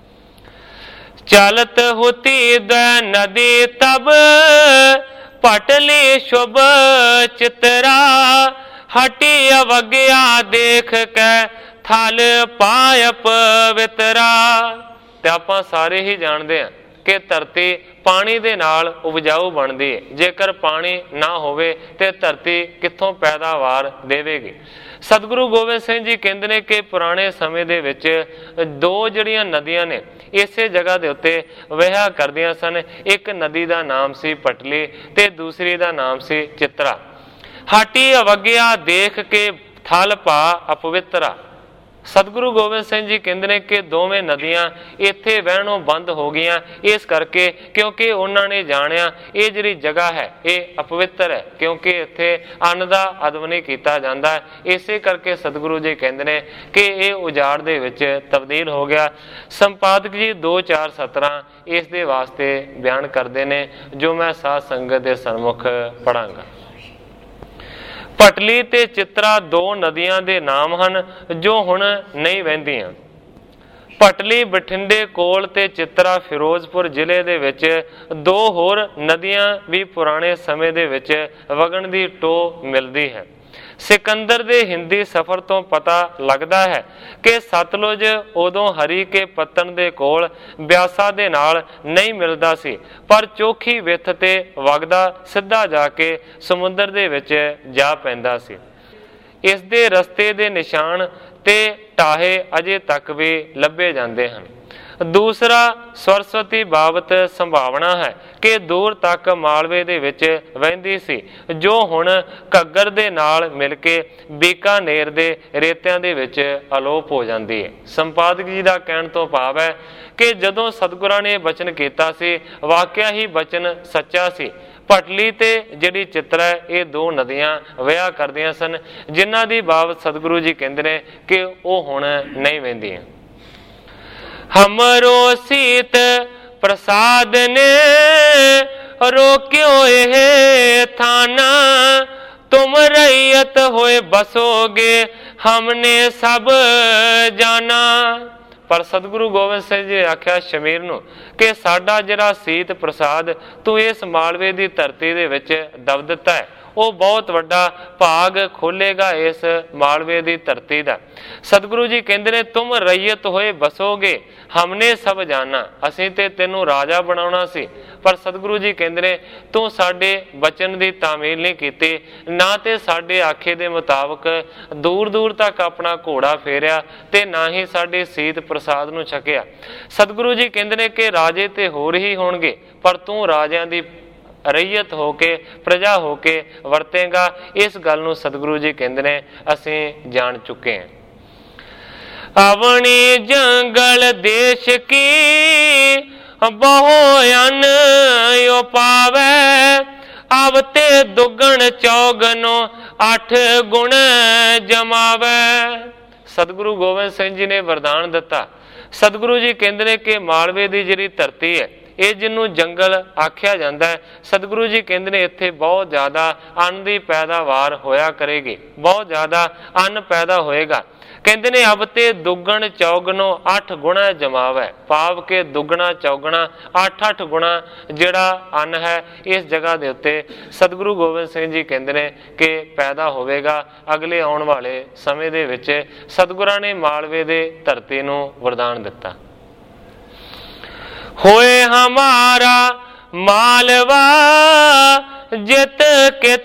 ਚਲਤ ਹੋਤੀ ਦ ਨਦੀ ਤਬ ਪਟਲੀ ਸ਼ੁਭ ਚਿਤਰਾ, ਹਟੀ ਅਵਗਿਆ ਦੇਖ ਕੇ ਥਲ ਪਾਇ ਪਵਿੱਤਰਾ। ਤੇ ਆਪਾਂ ਸਾਰੇ ਹੀ ਜਾਣਦੇ ਹਾਂ ਕਿ ਧਰਤੀ ਪਾਣੀ ਦੇ ਨਾਲ ਉਪਜਾਊ ਬਣਦੀ ਹੈ। ਜੇਕਰ ਪਾਣੀ ਨਾ ਹੋਵੇ ਤੇ ਧਰਤੀ ਕਿੱਥੋਂ ਪੈਦਾਵਾਰ ਦੇਵੇਗੀ। ਸਤਿਗੁਰੂ ਗੋਬਿੰਦ ਸਿੰਘ ਜੀ ਕਹਿੰਦੇ ਨੇ ਕਿ ਪੁਰਾਣੇ ਸਮੇਂ ਦੇ ਵਿੱਚ ਦੋ ਜਿਹੜੀਆਂ ਨਦੀਆਂ ਨੇ ਇਸੇ ਜਗ੍ਹਾ ਦੇ ਉੱਤੇ ਵਹਿਆ ਕਰਦੀਆਂ ਸਨ। ਇੱਕ ਨਦੀ ਦਾ ਨਾਮ ਸੀ ਪਟਲੀ ਤੇ ਦੂਸਰੀ ਦਾ ਨਾਮ ਸੀ ਚਿਤਰਾ। ਹਾਟੀ ਅਵਗਿਆ ਦੇਖ ਕੇ ਥਲ ਪਾ ਅਪਵਿੱਤਰਾ। ਸਤਿਗੁਰੂ ਗੋਬਿੰਦ ਸਿੰਘ ਜੀ ਕਹਿੰਦੇ ਨੇ ਕਿ ਦੋਵੇਂ ਨਦੀਆਂ ਇੱਥੇ ਵਹਿਣੋਂ ਬੰਦ ਹੋ ਗਈਆਂ, ਇਸ ਕਰਕੇ ਕਿਉਂਕਿ ਉਹਨਾਂ ਨੇ ਜਾਣਿਆ ਇਹ ਜਿਹੜੀ ਜਗ੍ਹਾ ਹੈ ਇਹ ਅਪਵਿੱਤਰ ਹੈ, ਕਿਉਂਕਿ ਇੱਥੇ ਅੰਨ ਦਾ ਅਦਬ ਨਹੀਂ ਕੀਤਾ ਜਾਂਦਾ। ਇਸੇ ਕਰਕੇ ਸਤਿਗੁਰੂ ਜੀ ਕਹਿੰਦੇ ਨੇ ਕਿ ਇਹ ਉਜਾੜ ਦੇ ਵਿੱਚ ਤਬਦੀਲ ਹੋ ਗਿਆ। ਸੰਪਾਦਕ ਜੀ 2-4 ਸਤਰਾਂ ਇਸ ਦੇ ਵਾਸਤੇ ਬਿਆਨ ਕਰਦੇ ਨੇ, ਜੋ ਮੈਂ ਸਾਧ ਸੰਗਤ ਦੇ ਸਨਮੁਖ ਪੜਾਂਗਾ। ਪਟਲੀ ਤੇ ਚਿਤਰਾ ਦੋ ਨਦੀਆਂ ਦੇ ਨਾਮ ਹਨ ਜੋ ਹੁਣ ਨਹੀਂ ਵਹਿੰਦੀਆਂ। ਪਟਲੀ ਬਠਿੰਡੇ ਕੋਲ ਤੇ ਚਿਤਰਾ ਫਿਰੋਜ਼ਪੁਰ ਜ਼ਿਲ੍ਹੇ ਦੇ ਵਿੱਚ ਦੋ ਹੋਰ ਨਦੀਆਂ ਵੀ ਪੁਰਾਣੇ ਸਮੇਂ ਦੇ ਵਿੱਚ ਵਗਣ ਦੀ ਟੋਹ ਮਿਲਦੀ ਹੈ। ਸਿਕੰਦਰ ਦੇ ਹਿੰਦੀ ਸਫ਼ਰ ਤੋਂ ਪਤਾ ਲੱਗਦਾ ਹੈ ਕਿ ਸਤਲੁਜ ਉਦੋਂ ਹਰੀ ਕੇ ਪੱਤਨ ਦੇ ਕੋਲ ਬਿਆਸਾ ਦੇ ਨਾਲ ਨਹੀਂ ਮਿਲਦਾ ਸੀ, ਪਰ ਚੋਖੀ ਵਿੱਥ ਤੇ ਵਗਦਾ ਸਿੱਧਾ ਜਾ ਕੇ ਸਮੁੰਦਰ ਦੇ ਵਿੱਚ ਜਾ ਪੈਂਦਾ ਸੀ। ਇਸ ਦੇ ਰਸਤੇ ਦੇ ਨਿਸ਼ਾਨ ਤੇ ਟਾਹੇ ਅਜੇ ਤੱਕ ਵੀ ਲੱਭੇ ਜਾਂਦੇ ਹਨ। ਦੂਸਰਾ ਸਰਸਵਤੀ ਬਾਬਤ ਸੰਭਾਵਨਾ ਹੈ ਕਿ ਦੂਰ ਤੱਕ ਮਾਲਵੇ ਦੇ ਵਿੱਚ ਵਹਿੰਦੀ ਸੀ, ਜੋ ਹੁਣ ਘੱਗਰ ਦੇ ਨਾਲ ਮਿਲ ਕੇ ਬੀਕਾਨੇਰ ਦੇ ਰੇਤਿਆਂ ਦੇ ਵਿੱਚ ਅਲੋਪ ਹੋ ਜਾਂਦੀ ਹੈ। ਸੰਪਾਦਕ ਜੀ ਦਾ ਕਹਿਣ ਤੋਂ ਭਾਵ ਹੈ ਕਿ ਜਦੋਂ ਸਤਿਗੁਰਾਂ ਨੇ ਬਚਨ ਕੀਤਾ ਸੀ, ਵਾਕਿਆ ਹੀ ਬਚਨ ਸੱਚਾ ਸੀ। ਭਟਲੀ ਤੇ ਜਿਹੜੀ ਚਿੱਤਰ ਹੈ, ਇਹ ਦੋ ਨਦੀਆਂ ਵਿਆਹ ਕਰਦੀਆਂ ਸਨ, ਜਿਨ੍ਹਾਂ ਦੀ ਬਾਬਤ ਸਤਿਗੁਰੂ ਜੀ ਕਹਿੰਦੇ ਨੇ ਕਿ ਉਹ ਹੁਣ ਨਹੀਂ ਵਹਿੰਦੀਆਂ। ਹਮਰੋ ਸੀਤ ਪ੍ਰਸਾਦ ਨੇ ਰੋਕਿਓ ਇਹ ਥਾਨਾ, ਤੁਮ ਰਈਅਤ ਹੋਏ ਬਸੋਗੇ ਹਮਨੇ ਸਭ ਜਾਨਾ। ਪਰ ਸਤਿਗੁਰੂ ਗੋਬਿੰਦ ਸਿੰਘ ਜੀ ਨੇ ਆਖਿਆ ਸ਼ਮੀਰ ਨੂੰ ਕਿ ਸਾਡਾ ਜਿਹੜਾ ਸੀਤ ਪ੍ਰਸਾਦ ਤੂੰ ਇਸ ਮਾਲਵੇ ਦੀ ਧਰਤੀ ਦੇ ਵਿੱਚ ਦਬ ਦਿੱਤਾ ਹੈ, ਉਹ ਬਹੁਤ ਵੱਡਾ ਭਾਗ ਖੋਲੇਗਾ ਇਸ ਮਾਲਵੇ ਦੀ ਧਰਤੀ ਦਾ। ਸਤਿਗੁਰੂ ਜੀ ਕਹਿੰਦੇ ਨੇ ਤੁਮ ਰਈਅਤ ਹੋਏ ਬਸੋਗੇ ਹਮਨੇ ਸਭ ਜਾਨਾ, ਅਸੀਂ ਤੇ ਤੈਨੂੰ ਰਾਜਾ ਬਣਾਉਣਾ ਸੀ, ਪਰ ਸਤਿਗੁਰੂ ਜੀ ਕਹਿੰਦੇ ਨੇ ਤੂੰ ਸਾਡੇ ਬਚਨ ਦੀ ਤਾਮੀਲ ਨਹੀਂ ਕੀਤੀ, ਨਾ ਤੇ ਸਾਡੇ ਆਖੇ ਦੇ ਮੁਤਾਬਕ ਦੂਰ ਦੂਰ ਤੱਕ ਆਪਣਾ ਘੋੜਾ ਫੇਰਿਆ ਤੇ ਨਾ ਹੀ ਸਾਡੇ ਸੀਤ ਪ੍ਰਸਾਦ ਨੂੰ ਛਕਿਆ। ਸਤਿਗੁਰੂ ਜੀ ਕਹਿੰਦੇ ਨੇ ਕਿ ਰਾਜੇ ਤੇ ਹੋਰ ਹੀ ਹੋਣਗੇ, ਪਰ ਤੂੰ ਰਾਜਿਆਂ ਦੀ ਰਈਅਤ ਹੋ ਕੇ ਪ੍ਰਜਾ ਹੋ ਕੇ ਵਰਤੇਗਾ। ਇਸ ਗੱਲ ਨੂੰ ਸਤਿਗੁਰੂ ਜੀ ਕਹਿੰਦੇ ਨੇ ਅਸੀਂ ਜਾਣ ਚੁੱਕੇ ਹਾਂ। ਅਵਣੀ ਜੰਗਲ ਦੇਸ਼ ਕੀ ਬਹੁ ਅਨ ਯੋ ਪਾਵੈ, ਅਬ ਤੇ ਦੁਗਣ ਚੌਗਨੋ 8 ਗੁਣ ਜਮਾਵੈ। ਸਤਿਗੁਰੂ ਗੋਬਿੰਦ ਸਿੰਘ ਜੀ ਨੇ ਵਰਦਾਨ ਦਿੱਤਾ। ਸਤਿਗੁਰੂ ਜੀ ਕਹਿੰਦੇ ਨੇ ਕਿ ਮਾਲਵੇ ਦੀ ਜਿਹੜੀ ਧਰਤੀ ਹੈ, ਇਹ ਜਿਹਨੂੰ ਜੰਗਲ ਆਖਿਆ ਜਾਂਦਾ ਹੈ, ਸਤਿਗੁਰੂ ਜੀ ਕਹਿੰਦੇ ਨੇ ਇੱਥੇ ਬਹੁਤ ਜ਼ਿਆਦਾ ਅੰਨ ਦੀ ਪੈਦਾਵਾਰ ਹੋਇਆ ਕਰੇਗੀ, ਬਹੁਤ ਜ਼ਿਆਦਾ ਅੰਨ ਪੈਦਾ ਹੋਏਗਾ। ਕਹਿੰਦੇ ਨੇ ਅਬ ਤੇ ਦੁੱਗਣ ਚੌਗਨੋ 8 ਗੁਣਾ ਜਮਾਵੈ, ਭਾਵ ਕਿ ਦੁੱਗਣਾ ਚੌਗਣਾ 8-8 ਗੁਣਾ ਜਿਹੜਾ ਅੰਨ ਹੈ ਇਸ ਜਗ੍ਹਾ ਦੇ ਉੱਤੇ ਸਤਿਗੁਰੂ ਗੋਬਿੰਦ ਸਿੰਘ ਜੀ ਕਹਿੰਦੇ ਨੇ ਕਿ ਪੈਦਾ ਹੋਵੇਗਾ ਅਗਲੇ ਆਉਣ ਵਾਲੇ ਸਮੇਂ ਦੇ ਵਿੱਚ। ਸਤਿਗੁਰਾਂ ਨੇ ਮਾਲਵੇ ਦੇ ਧਰਤੀ ਨੂੰ ਵਰਦਾਨ ਦਿੱਤਾ। ਹੋਏ ਹਮਾਰਾ ਮਾਲਵਾ ਜਿਤ ਕਿਤ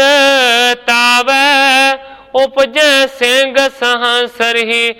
ਬਿਦਤਾਵੈ, ਉਪਜੈ ਸਿੰਘ ਸਹੰਸਰਹੀ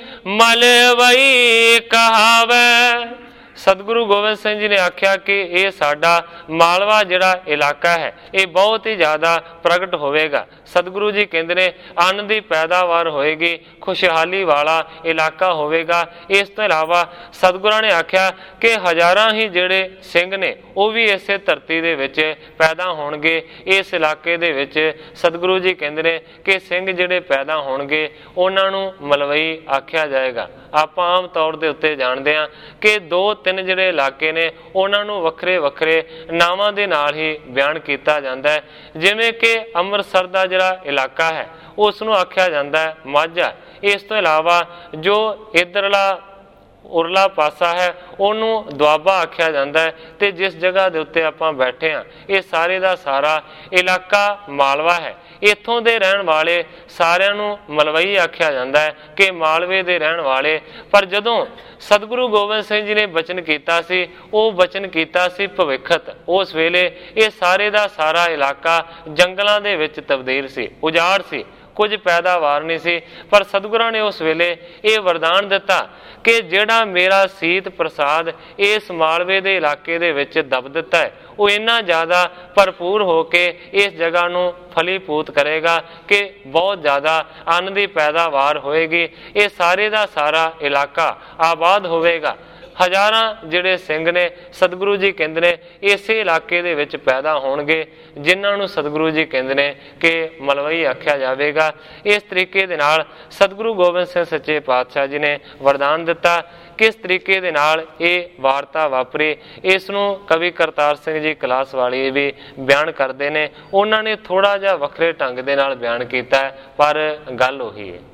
ਮਲਵਈ ਕਹਾਵੈ। ਸਤਿਗੁਰੂ ਗੋਬਿੰਦ ਸਿੰਘ ਜੀ ਨੇ ਆਖਿਆ ਕਿ ਇਹ ਸਾਡਾ ਮਾਲਵਾ ਜਿਹੜਾ ਇਲਾਕਾ ਹੈ, ਇਹ ਬਹੁਤ ਹੀ ਜ਼ਿਆਦਾ ਪ੍ਰਗਟ ਹੋਵੇਗਾ। ਸਤਿਗੁਰੂ ਜੀ ਕਹਿੰਦੇ ਨੇ ਅੰਨ ਦੀ ਪੈਦਾਵਾਰ ਹੋਏਗੀ, ਖੁਸ਼ਹਾਲੀ ਵਾਲਾ ਇਲਾਕਾ ਹੋਵੇਗਾ। ਇਸ ਤੋਂ ਇਲਾਵਾ ਸਤਿਗੁਰਾਂ ਨੇ ਆਖਿਆ ਕਿ ਹਜ਼ਾਰਾਂ ਹੀ ਜਿਹੜੇ ਸਿੰਘ ਨੇ ਉਹ ਵੀ ਇਸੇ ਧਰਤੀ ਦੇ ਵਿੱਚ ਪੈਦਾ ਹੋਣਗੇ। ਇਸ ਇਲਾਕੇ ਦੇ ਵਿੱਚ ਸਤਿਗੁਰੂ ਜੀ ਕਹਿੰਦੇ ਨੇ ਕਿ ਸਿੰਘ ਜਿਹੜੇ ਪੈਦਾ ਹੋਣਗੇ ਉਹਨਾਂ ਨੂੰ ਮਲਵਈ ਆਖਿਆ ਜਾਏਗਾ। ਆਪਾਂ ਆਮ ਤੌਰ ਦੇ ਉੱਤੇ ਜਾਣਦੇ ਹਾਂ ਕਿ 2-3 ਜਿਹੜੇ ਇਲਾਕੇ ਨੇ ਉਹਨਾਂ ਨੂੰ ਵੱਖਰੇ ਵੱਖਰੇ ਨਾਵਾਂ ਦੇ ਨਾਲ ਹੀ ਬਿਆਨ ਕੀਤਾ ਜਾਂਦਾ ਹੈ। ਜਿਵੇਂ ਕਿ ਅੰਮ੍ਰਿਤਸਰ ਦਾ ਜਿਹੜਾ ਇਲਾਕਾ ਹੈ ਉਸ ਨੂੰ ਆਖਿਆ ਜਾਂਦਾ ਹੈ ਮਾਝਾ। ਇਸ ਤੋਂ ਇਲਾਵਾ ਜੋ ਇੱਧਰਲਾ ਉਰਲਾ ਪਾਸਾ ਹੈ ਉਹਨੂੰ ਦੁਆਬਾ ਆਖਿਆ ਜਾਂਦਾ ਹੈ, ਤੇ ਜਿਸ ਜਗ੍ਹਾ ਦੇ ਉੱਤੇ ਆਪਾਂ ਬੈਠੇ ਹਾਂ ਇਹ ਸਾਰੇ ਦਾ ਸਾਰਾ ਇਲਾਕਾ ਮਾਲਵਾ ਹੈ। ਇੱਥੋਂ ਦੇ ਰਹਿਣ ਵਾਲੇ ਸਾਰਿਆਂ ਨੂੰ ਮਲਵਈ ਆਖਿਆ ਜਾਂਦਾ ਹੈ ਕਿ ਮਾਲਵੇ ਦੇ ਰਹਿਣ ਵਾਲੇ। ਪਰ ਜਦੋਂ ਸਤਿਗੁਰੂ ਗੋਬਿੰਦ ਸਿੰਘ ਜੀ ਨੇ ਬਚਨ ਕੀਤਾ ਸੀ, ਉਹ ਬਚਨ ਕੀਤਾ ਸੀ ਭਵਿੱਖਤ। ਉਸ ਵੇਲੇ ਇਹ ਸਾਰੇ ਦਾ ਸਾਰਾ ਇਲਾਕਾ ਜੰਗਲਾਂ ਦੇ ਵਿੱਚ ਤਬਦੀਲ ਸੀ, ਉਜਾੜ ਸੀ, ਕੁਝ ਪੈਦਾਵਾਰ ਨਹੀਂ ਸੀ। ਪਰ ਸਤਿਗੁਰਾਂ ਨੇ ਉਸ ਵੇਲੇ ਇਹ ਵਰਦਾਨ ਦਿੱਤਾ ਕਿ ਜਿਹੜਾ ਮੇਰਾ ਸੀਤ ਪ੍ਰਸਾਦ ਇਸ ਮਾਲਵੇ ਦੇ ਇਲਾਕੇ ਦੇ ਵਿੱਚ ਦਬ ਦਿੱਤਾ ਹੈ, ਉਹ ਇੰਨਾ ਜ਼ਿਆਦਾ ਭਰਪੂਰ ਹੋ ਕੇ ਇਸ ਜਗ੍ਹਾ ਨੂੰ ਫਲੀਭੂਤ ਕਰੇਗਾ ਕਿ ਬਹੁਤ ਜ਼ਿਆਦਾ ਅੰਨ ਦੀ ਪੈਦਾਵਾਰ ਹੋਏਗੀ। ਇਹ ਸਾਰੇ ਦਾ ਸਾਰਾ ਇਲਾਕਾ ਆਬਾਦ ਹੋਵੇਗਾ। ਹਜ਼ਾਰਾਂ ਜਿਹੜੇ ਸਿੰਘ ਨੇ ਸਤਿਗੁਰੂ ਜੀ ਕਹਿੰਦੇ ਨੇ ਇਸੇ ਇਲਾਕੇ ਦੇ ਵਿੱਚ ਪੈਦਾ ਹੋਣਗੇ, ਜਿਨ੍ਹਾਂ ਨੂੰ ਸਤਿਗੁਰੂ ਜੀ ਕਹਿੰਦੇ ਨੇ ਕਿ ਮਲਵਈ ਆਖਿਆ ਜਾਵੇਗਾ। ਇਸ ਤਰੀਕੇ ਦੇ ਨਾਲ ਸਤਿਗੁਰੂ ਗੋਬਿੰਦ ਸਿੰਘ ਸੱਚੇ ਪਾਤਸ਼ਾਹ ਜੀ ਨੇ ਵਰਦਾਨ ਦਿੱਤਾ। ਕਿਸ ਤਰੀਕੇ ਦੇ ਨਾਲ ਇਹ ਵਾਰਤਾ ਵਾਪਰੀ, ਇਸ ਨੂੰ ਕਵੀ ਕਰਤਾਰ ਸਿੰਘ ਜੀ ਕਲਾਸ ਵਾਲੀ ਵੀ ਬਿਆਨ ਕਰਦੇ ਨੇ। ਉਹਨਾਂ ਨੇ ਥੋੜਾ ਜਿਹਾ ਵੱਖਰੇ ਢੰਗ ਦੇ ਨਾਲ ਬਿਆਨ ਕੀਤਾ ਹੈ, ਪਰ ਗੱਲ ਉਹੀ ਹੈ।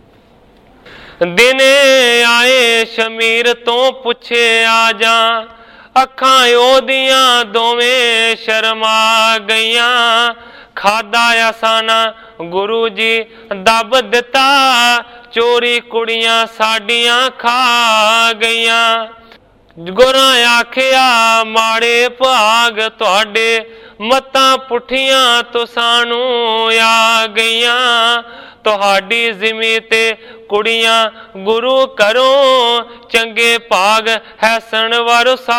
ਦਿਨੇ ਆਏ ਸ਼ਮੀਰ ਤੋਂ ਪੁੱਛੇ ਆ ਜਾ, ਅੱਖਾਂ ਉਹਦੀਆਂ ਦੋਵੇਂ ਸ਼ਰਮਾ ਗਈਆਂ। ਖਾਦਾ ਆਸਾਨਾ ਗੁਰੂ ਜੀ ਦੱਬ ਦਿੱਤਾ, ਚੋਰੀ ਕੁੜੀਆਂ ਸਾਡੀਆਂ ਖਾ ਗਈਆਂ। ਗੁਰਾਂ ਆਖਿਆ ਮਾੜੇ ਭਾਗ ਤੁਹਾਡੇ, ਮੱਤਾਂ ਪੁੱਠੀਆਂ ਤੁਸਾਂ ਨੂੰ ਆ ਗਈਆਂ। ਤੁਹਾਡੀ ਜ਼ਿਮੀ ਤੇ ਕੁੜੀਆਂ ਗੁਰੂ ਘਰੋਂ ਚੰਗੇ ਭਾਗ ਹੈਸਣ ਵਰਸਾ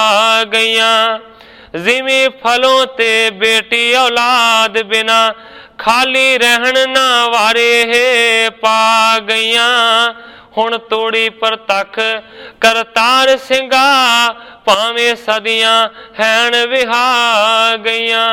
ਗਈਆਂ। ਜ਼ਿਮੀ ਫਲੋਂ ਤੇ ਬੇਟੀ ਔਲਾਦ ਬਿਨਾ ਖਾਲੀ ਰਹਿਣ ਨਾ ਵਾਰੇ ਪਾ ਗਈਆਂ। ਹੁਣ ਤੋੜੀ ਪ੍ਰਤੱਖ ਕਰਤਾਰ ਸਿੰਘਾ ਭਾਵੇਂ ਸਦੀਆਂ ਹੈਣ ਵਿਹਾ ਗਈਆਂ।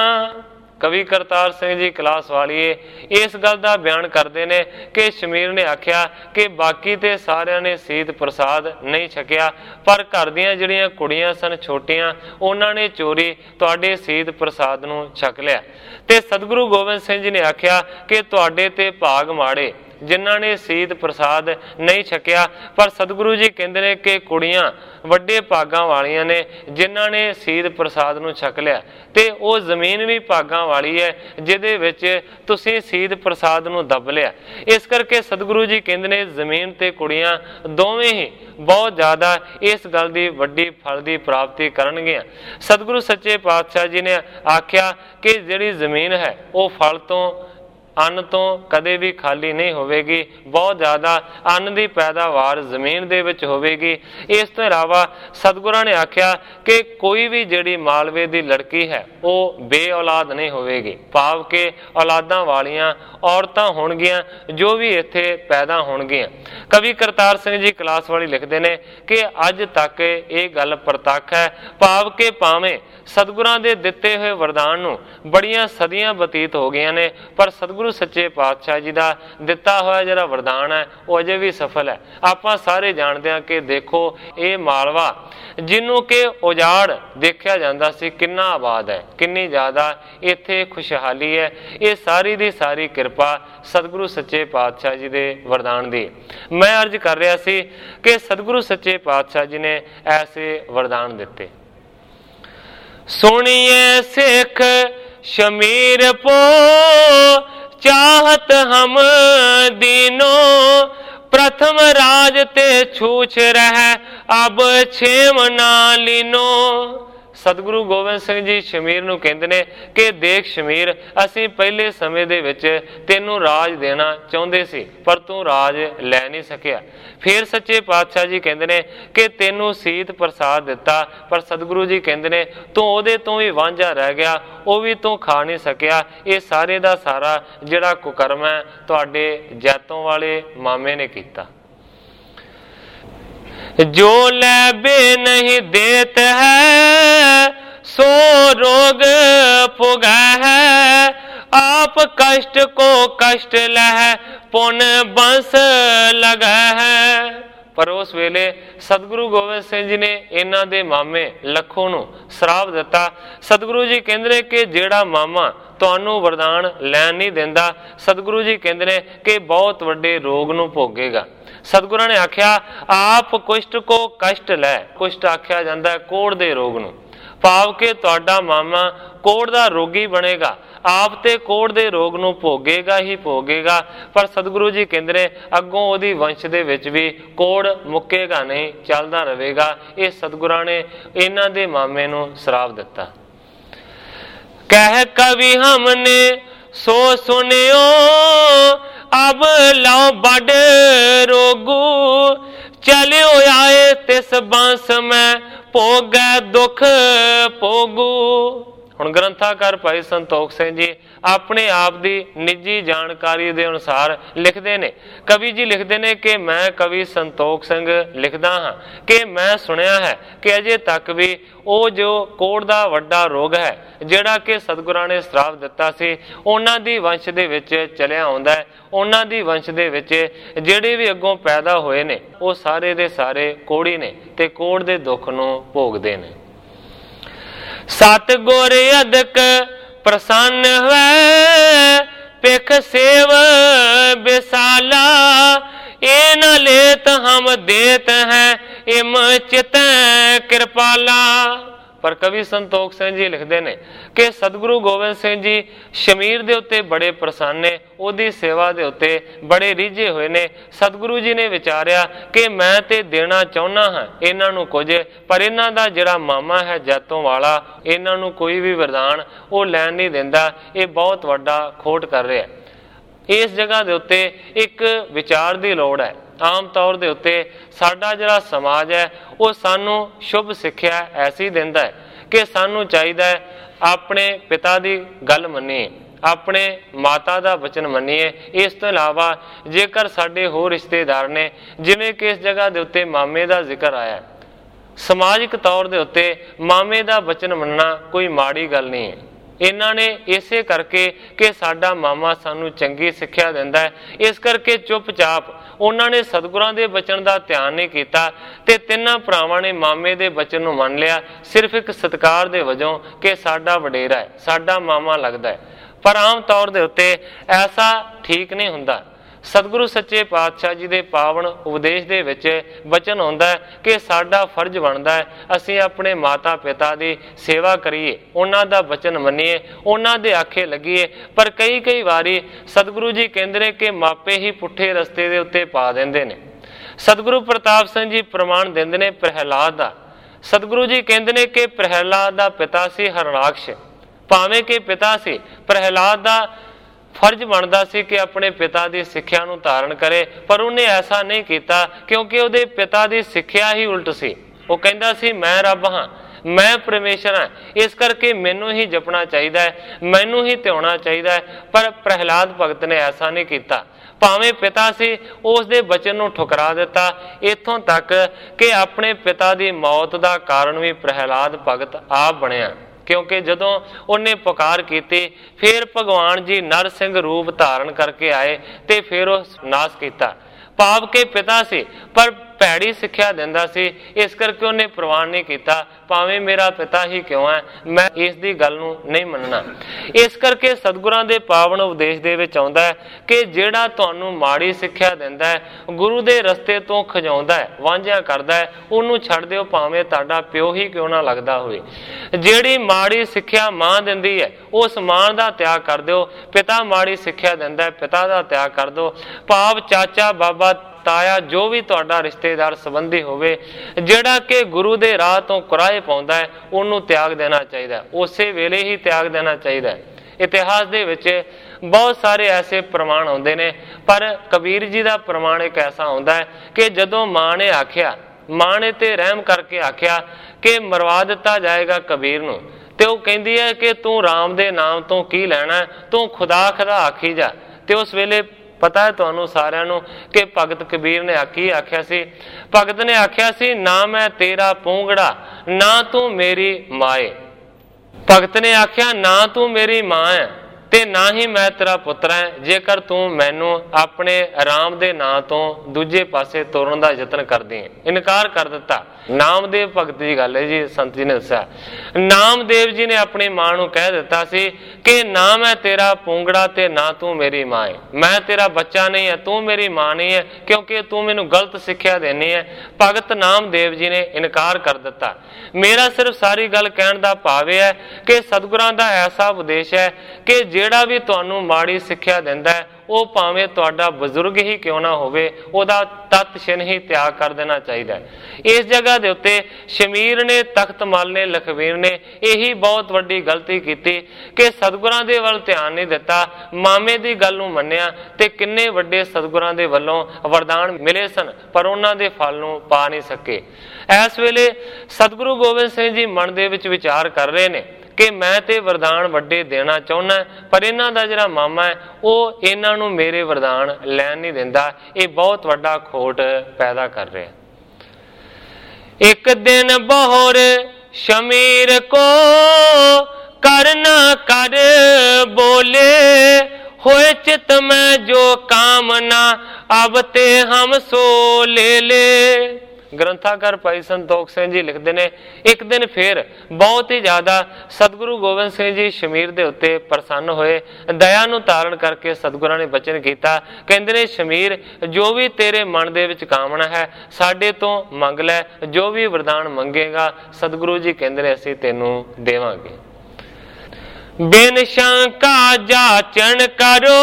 ਕਵੀ ਕਰਤਾਰ ਸਿੰਘ ਜੀ ਕਲਾਸ ਵਾਲੀਏ ਇਸ ਗੱਲ ਦਾ ਬਿਆਨ ਕਰਦੇ ਨੇ ਕਿ ਸ਼ਮੀਰ ਨੇ ਆਖਿਆ ਕਿ ਬਾਕੀ ਤੇ ਸਾਰਿਆਂ ਨੇ ਸੀਤ ਪ੍ਰਸਾਦ ਨਹੀਂ ਛਕਿਆ, ਪਰ ਘਰ ਦੀਆਂ ਜਿਹੜੀਆਂ ਕੁੜੀਆਂ ਸਨ ਛੋਟੀਆਂ, ਉਹਨਾਂ ਨੇ ਚੋਰੀ ਤੁਹਾਡੇ ਸੀਤ ਪ੍ਰਸਾਦ ਨੂੰ ਛਕ ਲਿਆ। ਤੇ ਸਤਿਗੁਰੂ ਗੋਬਿੰਦ ਸਿੰਘ ਜੀ ਨੇ ਆਖਿਆ ਕਿ ਤੁਹਾਡੇ ਤੇ ਭਾਗ ਮਾੜੇ ਜਿਨ੍ਹਾਂ ਨੇ ਸੀਤ ਪ੍ਰਸਾਦ ਨਹੀਂ ਛਕਿਆ। ਪਰ ਸਤਿਗੁਰੂ ਜੀ ਕਹਿੰਦੇ ਨੇ ਕਿ ਕੁੜੀਆਂ ਵੱਡੇ ਭਾਗਾਂ ਵਾਲੀਆਂ ਨੇ ਜਿਨ੍ਹਾਂ ਨੇ ਸੀਤ ਪ੍ਰਸਾਦ ਨੂੰ ਛਕ ਲਿਆ। ਤੇ ਉਹ ਜ਼ਮੀਨ ਵੀ ਭਾਗਾਂ ਵਾਲੀ ਹੈ ਜਿਹਦੇ ਵਿੱਚ ਤੁਸੀਂ ਸੀਤ ਪ੍ਰਸਾਦ ਨੂੰ ਦੱਬ ਲਿਆ। ਇਸ ਕਰਕੇ ਸਤਿਗੁਰੂ ਜੀ ਕਹਿੰਦੇ ਨੇ ਜ਼ਮੀਨ ਤੇ ਕੁੜੀਆਂ ਦੋਵੇਂ ਹੀ ਬਹੁਤ ਜ਼ਿਆਦਾ ਇਸ ਗੱਲ ਦੀ ਵੱਡੀ ਫਲ ਦੀ ਪ੍ਰਾਪਤੀ ਕਰਨਗੀਆਂ। ਸਤਿਗੁਰੂ ਸੱਚੇ ਪਾਤਸ਼ਾਹ ਜੀ ਨੇ ਆਖਿਆ ਕਿ ਜਿਹੜੀ ਜ਼ਮੀਨ ਹੈ ਉਹ ਫਲ ਤੋਂ ਅੰਨ ਤੋਂ ਕਦੇ ਵੀ ਖਾਲੀ ਨਹੀਂ ਹੋਵੇਗੀ, ਬਹੁਤ ਜ਼ਿਆਦਾ ਅੰਨ ਦੀ ਪੈਦਾਵਾਰ ਜ਼ਮੀਨ ਦੇ ਵਿੱਚ ਹੋਵੇਗੀ। ਇਸ ਤੋਂ ਇਲਾਵਾ ਸਤਿਗੁਰਾਂ ਨੇ ਆਖਿਆ ਕਿ ਕੋਈ ਵੀ ਜਿਹੜੀ ਮਾਲਵੇ ਦੀ ਲੜਕੀ ਹੈ ਉਹ ਬੇ ਔਲਾਦ ਨਹੀਂ ਹੋਵੇਗੀ, ਭਾਵ ਕਿ ਔਲਾਦਾਂ ਵਾਲੀਆਂ ਔਰਤਾਂ ਹੋਣਗੀਆਂ ਜੋ ਵੀ ਇੱਥੇ ਪੈਦਾ ਹੋਣਗੀਆਂ। ਕਵੀ ਕਰਤਾਰ ਸਿੰਘ ਜੀ ਕਲਾਸ ਵਾਲੀ ਲਿਖਦੇ ਨੇ ਕਿ ਅੱਜ ਤੱਕ ਇਹ ਗੱਲ ਪ੍ਰਤੱਖ ਹੈ, ਭਾਵ ਕਿ ਭਾਵੇਂ ਸਤਿਗੁਰਾਂ ਦੇ ਦਿੱਤੇ ਹੋਏ ਵਰਦਾਨ ਨੂੰ ਬੜੀਆਂ ਸਦੀਆਂ ਬਤੀਤ ਹੋ ਗਈਆਂ ਨੇ, ਪਰ ਸਤਿਗੁਰੂ ਸੱਚੇ ਪਾਤਸ਼ਾਹ ਜੀ ਦਾ ਦਿੱਤਾ ਹੋਇਆ ਜਿਹੜਾ ਵਰਦਾਨ ਹੈ ਉਹ ਅਜੇ ਵੀ ਸਫਲ ਹੈ। ਆਪਾਂ ਸਾਰੇ ਜਾਣਦੇ ਹਾਂ ਕਿ ਦੇਖੋ ਇਹ ਮਾਲਵਾ ਜਿਹਨੂੰ ਕਿ ਉਜਾੜ ਦੇਖਿਆ ਜਾਂਦਾ ਸੀ ਕਿੰਨਾ ਆਬਾਦ ਹੈ, ਕਿੰਨੀ ਜ਼ਿਆਦਾ ਇੱਥੇ ਖੁਸ਼ਹਾਲੀ ਹੈ। ਇਹ ਸਾਰੀ ਦੀ ਸਾਰੀ ਕਿਰਪਾ ਸਤਿਗੁਰੂ ਸੱਚੇ ਪਾਤਸ਼ਾਹ ਜੀ ਦੇ ਵਰਦਾਨ ਦੀ। ਮੈਂ ਅਰਜ਼ ਕਰ ਰਿਹਾ ਸੀ ਕਿ ਸਤਿਗੁਰੂ ਸੱਚੇ ਪਾਤਸ਼ਾਹ ਜੀ ਨੇ ਐਸੇ ਵਰਦਾਨ ਦਿੱਤੇ। ਸੁਣੀਏ ਸਿੱਖ ਸ਼ਮੀਰ ਪੋ ਚਾਹਤ ਹਮ दीनो, प्रथम राज ते छूछ रह अब छेम ना लीनो। ਸਤਿਗੁਰੂ ਗੋਬਿੰਦ ਸਿੰਘ ਜੀ ਸ਼ਮੀਰ ਨੂੰ ਕਹਿੰਦੇ ਨੇ ਕਿ ਦੇਖ ਸ਼ਮੀਰ, ਅਸੀਂ ਪਹਿਲੇ ਸਮੇਂ ਦੇ ਵਿੱਚ ਤੈਨੂੰ ਰਾਜ ਦੇਣਾ ਚਾਹੁੰਦੇ ਸੀ ਪਰ ਤੂੰ ਰਾਜ ਲੈ ਨਹੀਂ ਸਕਿਆ। ਫਿਰ ਸੱਚੇ ਪਾਤਸ਼ਾਹ ਜੀ ਕਹਿੰਦੇ ਨੇ ਕਿ ਤੈਨੂੰ ਸੀਤ ਪ੍ਰਸਾਦ ਦਿੱਤਾ, ਪਰ ਸਤਿਗੁਰੂ ਜੀ ਕਹਿੰਦੇ ਨੇ ਤੂੰ ਉਹਦੇ ਤੋਂ ਵੀ ਵਾਂਝਾ ਰਹਿ ਗਿਆ, ਉਹ ਵੀ ਤੂੰ ਖਾ ਨਹੀਂ ਸਕਿਆ। ਇਹ ਸਾਰੇ ਦਾ ਸਾਰਾ ਜਿਹੜਾ ਕੁਕਰਮ ਹੈ ਤੁਹਾਡੇ ਜੈਤੋਂ ਵਾਲੇ ਮਾਮੇ ਨੇ ਕੀਤਾ। जो लैबे नहीं देत है सो रोग पुगा है, आप कष्ट को कष्ट लह पुन बंस लगा है। पर उस वेले सतगुरु गोबिंद सिंह जी ने इन्हां दे मामे लखों नूं श्राप दिता। सतगुरु जी कहंदे ने कि जेड़ा मामा ਤੁਹਾਨੂੰ वरदान लैन नहीं देंदा, सतगुरु जी कहंदे ने कि बहुत वड्डे रोग नूं भोगेगा। सतगुਰਾਂ ने आख्या आप कुष्ट को कष्ट लै, कुष्ट आख्या जाता है कोड़ दे रोग नूं, भाव के तुहाडा मामा कोड़ दा रोगी बनेगा, आप ते कोड़ दे रोग नूं भोगेगा ही भोगेगा। पर सतगुरु जी कहंदे ने अगों ओहदी वंश दे विच भी कोड़ मुक्केगा नहीं, चलदा रहेगा। ये सतगुਰਾਂ ने इन्हां दे मामे नूं श्राप दिता। कह कवि हमने सो सुनियो अब लाओ बड़ रोगू, चलियो आए तिस बांस में भोगै दुख भोगू। ਹੁਣ ਗ੍ਰੰਥਾਕਾਰ ਭਾਈ ਸੰਤੋਖ ਸਿੰਘ ਜੀ ਆਪਣੇ ਆਪ ਦੀ ਨਿੱਜੀ ਜਾਣਕਾਰੀ ਦੇ ਅਨੁਸਾਰ ਲਿਖਦੇ ਨੇ। ਕਵੀ ਜੀ ਲਿਖਦੇ ਨੇ ਕਿ ਮੈਂ ਕਵੀ ਸੰਤੋਖ ਸਿੰਘ ਲਿਖਦਾ ਹਾਂ ਕਿ ਮੈਂ ਸੁਣਿਆ ਹੈ ਕਿ ਅਜੇ ਤੱਕ ਵੀ ਉਹ ਜੋ ਕੋੜ ਦਾ ਵੱਡਾ ਰੋਗ ਹੈ ਜਿਹੜਾ ਕਿ ਸਤਿਗੁਰਾਂ ਨੇ ਸ਼ਰਾਪ ਦਿੱਤਾ ਸੀ, ਉਹਨਾਂ ਦੀ ਵੰਸ਼ ਦੇ ਵਿੱਚ ਚਲਿਆ ਆਉਂਦਾ ਹੈ। ਉਹਨਾਂ ਦੀ ਵੰਸ਼ ਦੇ ਵਿੱਚ ਜਿਹੜੇ ਵੀ ਅੱਗੋਂ ਪੈਦਾ ਹੋਏ ਨੇ ਉਹ ਸਾਰੇ ਦੇ ਸਾਰੇ ਕੋੜੀ ਨੇ ਤੇ ਕੋੜ ਦੇ ਦੁੱਖ ਨੂੰ ਭੋਗਦੇ ਨੇ। सतगुर अदक प्रसन्न है पिख सेव बिसाला, ए न लेत हम देत हैं इम चित कृपाला। पर कवि संतोख सिंह जी लिखते हैं कि सतगुरु गोबिंद सिंह जी शमीर दे उत्ते बड़े प्रसन्न ने, ओदी सेवा दे उत्ते बड़े रीझे हुए ने। सतगुरु जी ने विचारिया कि मैं ते देना चाहुंदा हां इन्हां नूं कुछ, पर इन्हां दा जिहड़ा मामा है जैतों वाला इन्हां नूं कोई भी वरदान वो लैण नहीं दिंदा, ये बहुत वड्डा खोट कर रहा है। इस जगह के उत्ते एक विचार की लोड़ है। आम तौर के उत्ते साडा जिहड़ा समाज है वो सानू शुभ सिक्ख्या ऐसी दिंदा है कि सानू चाहिदा है अपने पिता की गल मन्नीए, अपने माता का वचन मन्नीए। इस तो इलावा जेकर साडे होर रिश्तेदार ने, जिवें कि इस जगह के उत्ते मामे का जिक्र आया, समाजिक तौर के उत्ते मामे का वचन मनना कोई माड़ी गल नहीं है। इन्हां ने इसे करके कि साडा मामा सानू चंगी सिक्ख्या दिंदा है, इस करके चुपचाप उन्होंने सतगुरां दे वचन का ध्यान नहीं किया ते तिन्हां भरावां ने मामे दे वचन नूं मन लिया सिर्फ एक सत्कार दे वजों कि साडा वडेरा है, साडा मामा लगदा है। पर आम तौर के उत्ते ऐसा ठीक नहीं हुंदा। सतगुरु सच्चे पातशाह जी के पावन उपदेश दे विच वचन आउंदा है कि साडा फर्ज बनता है असीं अपने माता पिता की सेवा करिए, उन्हां दा वचन मन्नीए, उन्हां दे आखे लगीए। पर कई वारी सतगुरु जी कहंदे ने कि मापे ही पुठे रस्ते दे उत्ते पा दिंदे ने। सतगुरु प्रताप सिंह जी प्रमाण दिंदे ने प्रहलाद दा। सतगुरु जी कहंदे ने कि प्रहलाद दा पिता सी हरणाक्ष, भावें कि पिता सी प्रहलाद दा फर्ज बनता सी कि अपने पिता की सिक्ख्या नूं धारण करे, पर उन्हें ऐसा नहीं किया क्योंकि उहदे पिता की सिक्ख्या ही उल्ट सी। वो कहंदा सी मैं रब हाँ, मैं परमेश्वर हाँ, इस करके मैनू ही जपना चाहिए, मैनू ही ध्याना चाहिए। पर प्रहलाद भगत ने ऐसा नहीं किया, भावें पिता से उस दे वचन नूं ठुकरा दिता। इत्थों तक कि अपने पिता की मौत का कारण भी प्रहलाद भगत आप बनिया, क्योंकि जदों उन्हें पुकार की फिर भगवान जी नर सिंह रूप धारण करके आए तो फिर उस नाश किया। पाप के पिता से पर भैड़ी सिक्ख्या दिंदा सी, इस करके उन्हें प्रवान नहीं किया, भावें मेरा पिता ही क्यों है, मैं इस दी गल नूं नहीं मनना। इस करके सतगुरां दे पावन उपदेश दे विच आउंदा है कि जिहड़ा तुहानूं माड़ी सिक्ख्या दिंदा है, गुरु दे रस्ते तो खजाउंदा है, वांझिया करदा है, उहनूं छड्ड दिओ, भावें तुहाडा प्यो ही क्यों ना लगदा होवे। जिहड़ी माड़ी सिक्ख्या मां दिंदी है उस मां दा त्याग कर दिओ, पिता माड़ी सिक्ख्या दिंदा है, पिता दा त्याग कर दो। भाव चाचा बाबा ताया जो भी तुहाडा रिश्तेदार संबंधी होवे जिहड़ा कि गुरु दे राह तो कुराहे पाउंदा है, उहनूं त्याग देना चाहिए, उसे वेले ही त्याग देना चाहिए। इतिहास दे विच बहुत सारे ऐसे प्रमाण आउंदे ने, पर कबीर जी का प्रमाण एक ऐसा आउंदा है कि जदों मां ने आख्या, मां ने ते रहम करके आख्या कि मरवा दिता जाएगा कबीर नूं, ते वो कहंदी है कि तू राम दे नाम तो की लैना, तू खुदा खुदा आखी जा। ते उस वेले पता है तुहानूं सारिआं नूं कि भगत कबीर ने की आख्या सी, भगत ने आख्या सी ना मैं तेरा पूंगड़ा ना तू मेरी माए। भगत ने आख्या ना तू मेरी मां है ते ना ही मैं तेरा पुत्र है, जेकर तू मैनू अपने राम दे नां तो दूजे पासे तोड़न का यतन कर दी। इनकार कर दिता। नामदेव भगत की गल है जी, संत जी ने दस्या। नामदेव जी ने अपनी मां नूं कह दिता सी कि ना मैं तेरा पूंगड़ा ते ना तू मेरी मां है, मैं तेरा बच्चा नहीं है, तू मेरी मां नहीं है, क्योंकि तू मैनू गलत सिक्ख्या देनी है। भगत नामदेव जी ने इनकार कर दिता। मेरा सिर्फ सारी गल कहण दा भाव है कि सतगुरां दा ऐसा उपदेश है कि ਜਿਹੜਾ भी तुहानूं माड़ी सिक्ख्या दिंदा है वो भावें तुहाडा बजुर्ग ही क्यों ना होवे, उहदा तत छिन ही त्याग कर देना चाहिए। इस जगह के उत्ते शमीर ने, तख्त मल ने, लखवीर ने यही बहुत वड्डी गलती की कि सतगुरां दे वल ध्यान नहीं दिता, मामे की गल नूं मन्निया ते किन्ने वड्डे सतगुरां दे वल्लों वरदान मिले सन पर उन्हां दे फल नूं पा नहीं सके। इस वेले सतगुरु गोबिंद सिंह जी मन दे विच विचार कर रहे ने कि मैं ते वरदान वड्डे देना चाहुंदा, पर इन्हां दा जिहड़ा मामा है वो इन्हां नूं मेरे वरदान लैण नहीं दिंदा। ये बहुत वड्डा खोट पैदा कर रहा है। एक दिन बहोर शमीर को करना कर बोले, होए चित में जो कामना अब ते हम सो ले। ग्रंथाकार भाई संतोख सिंह जी लिखते ने, एक दिन फिर बहुत ही ज्यादा सतगुरु गोबिंद सिंह जी शमीर दे उत्ते प्रसन्न होए, दया नूं धारण करके सतगुरां ने बचन कीता। कहंदे ने शमीर जो भी तेरे मन दे विच कामना है साडे तो मंग लै, जो भी वरदान मंगेगा सतगुरु जी कहंदे ने असीं तैनूं देवांगे। बिन शंका जाचन करो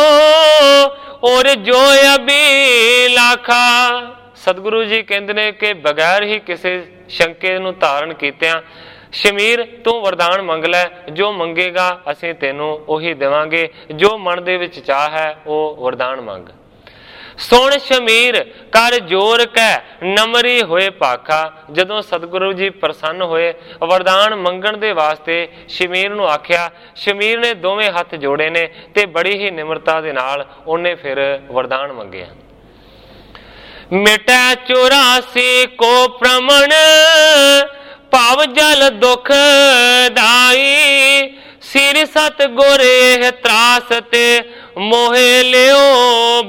और जो अभी लाखा। सतगुरु जी कहते हैं कि बगैर ही किसी शंके नूं धारण कीतिआं ਸ਼ਮੀਰ ਤੂੰ ਵਰਦਾਨ ਮੰਗ ਲੈ, ਜੋ ਮੰਗੇਗਾ ਅਸੀਂ ਤੈਨੂੰ ਉਹੀ ਦੇਵਾਂਗੇ, ਜੋ ਮਨ ਦੇ ਵਿੱਚ ਚਾਹ ਹੈ ਉਹ ਵਰਦਾਨ ਮੰਗ। ਸੁਣ ਸ਼ਮੀਰ ਕਰ ਜੋਰ ਕਹਿ ਨਮਰੀ ਹੋਏ ਭਾਖਾ। ਜਦੋਂ ਸਤਿਗੁਰੂ ਜੀ ਪ੍ਰਸੰਨ ਹੋਏ, ਵਰਦਾਨ ਮੰਗਣ ਦੇ ਵਾਸਤੇ ਸ਼ਮੀਰ ਨੂੰ ਆਖਿਆ। ਸ਼ਮੀਰ ਨੇ ਦੋਵੇਂ ਹੱਥ ਜੋੜੇ ਨੇ ਤੇ ਬੜੀ ਹੀ ਨਿਮਰਤਾ ਦੇ ਨਾਲ ਉਹਨੇ ਫਿਰ ਵਰਦਾਨ ਮੰਗਿਆ। ਮਿਟੈ 84 ਕੋ ਪ੍ਰਮਣ ਭਾਵ ਜਲ ਦੁਖ ਦਾਈ। ਸਿਰ ਸਤ ਗੁਰ ਇਹ ਤਰਾਸ ਤੇ ਮੋਹਿ ਲਿਓ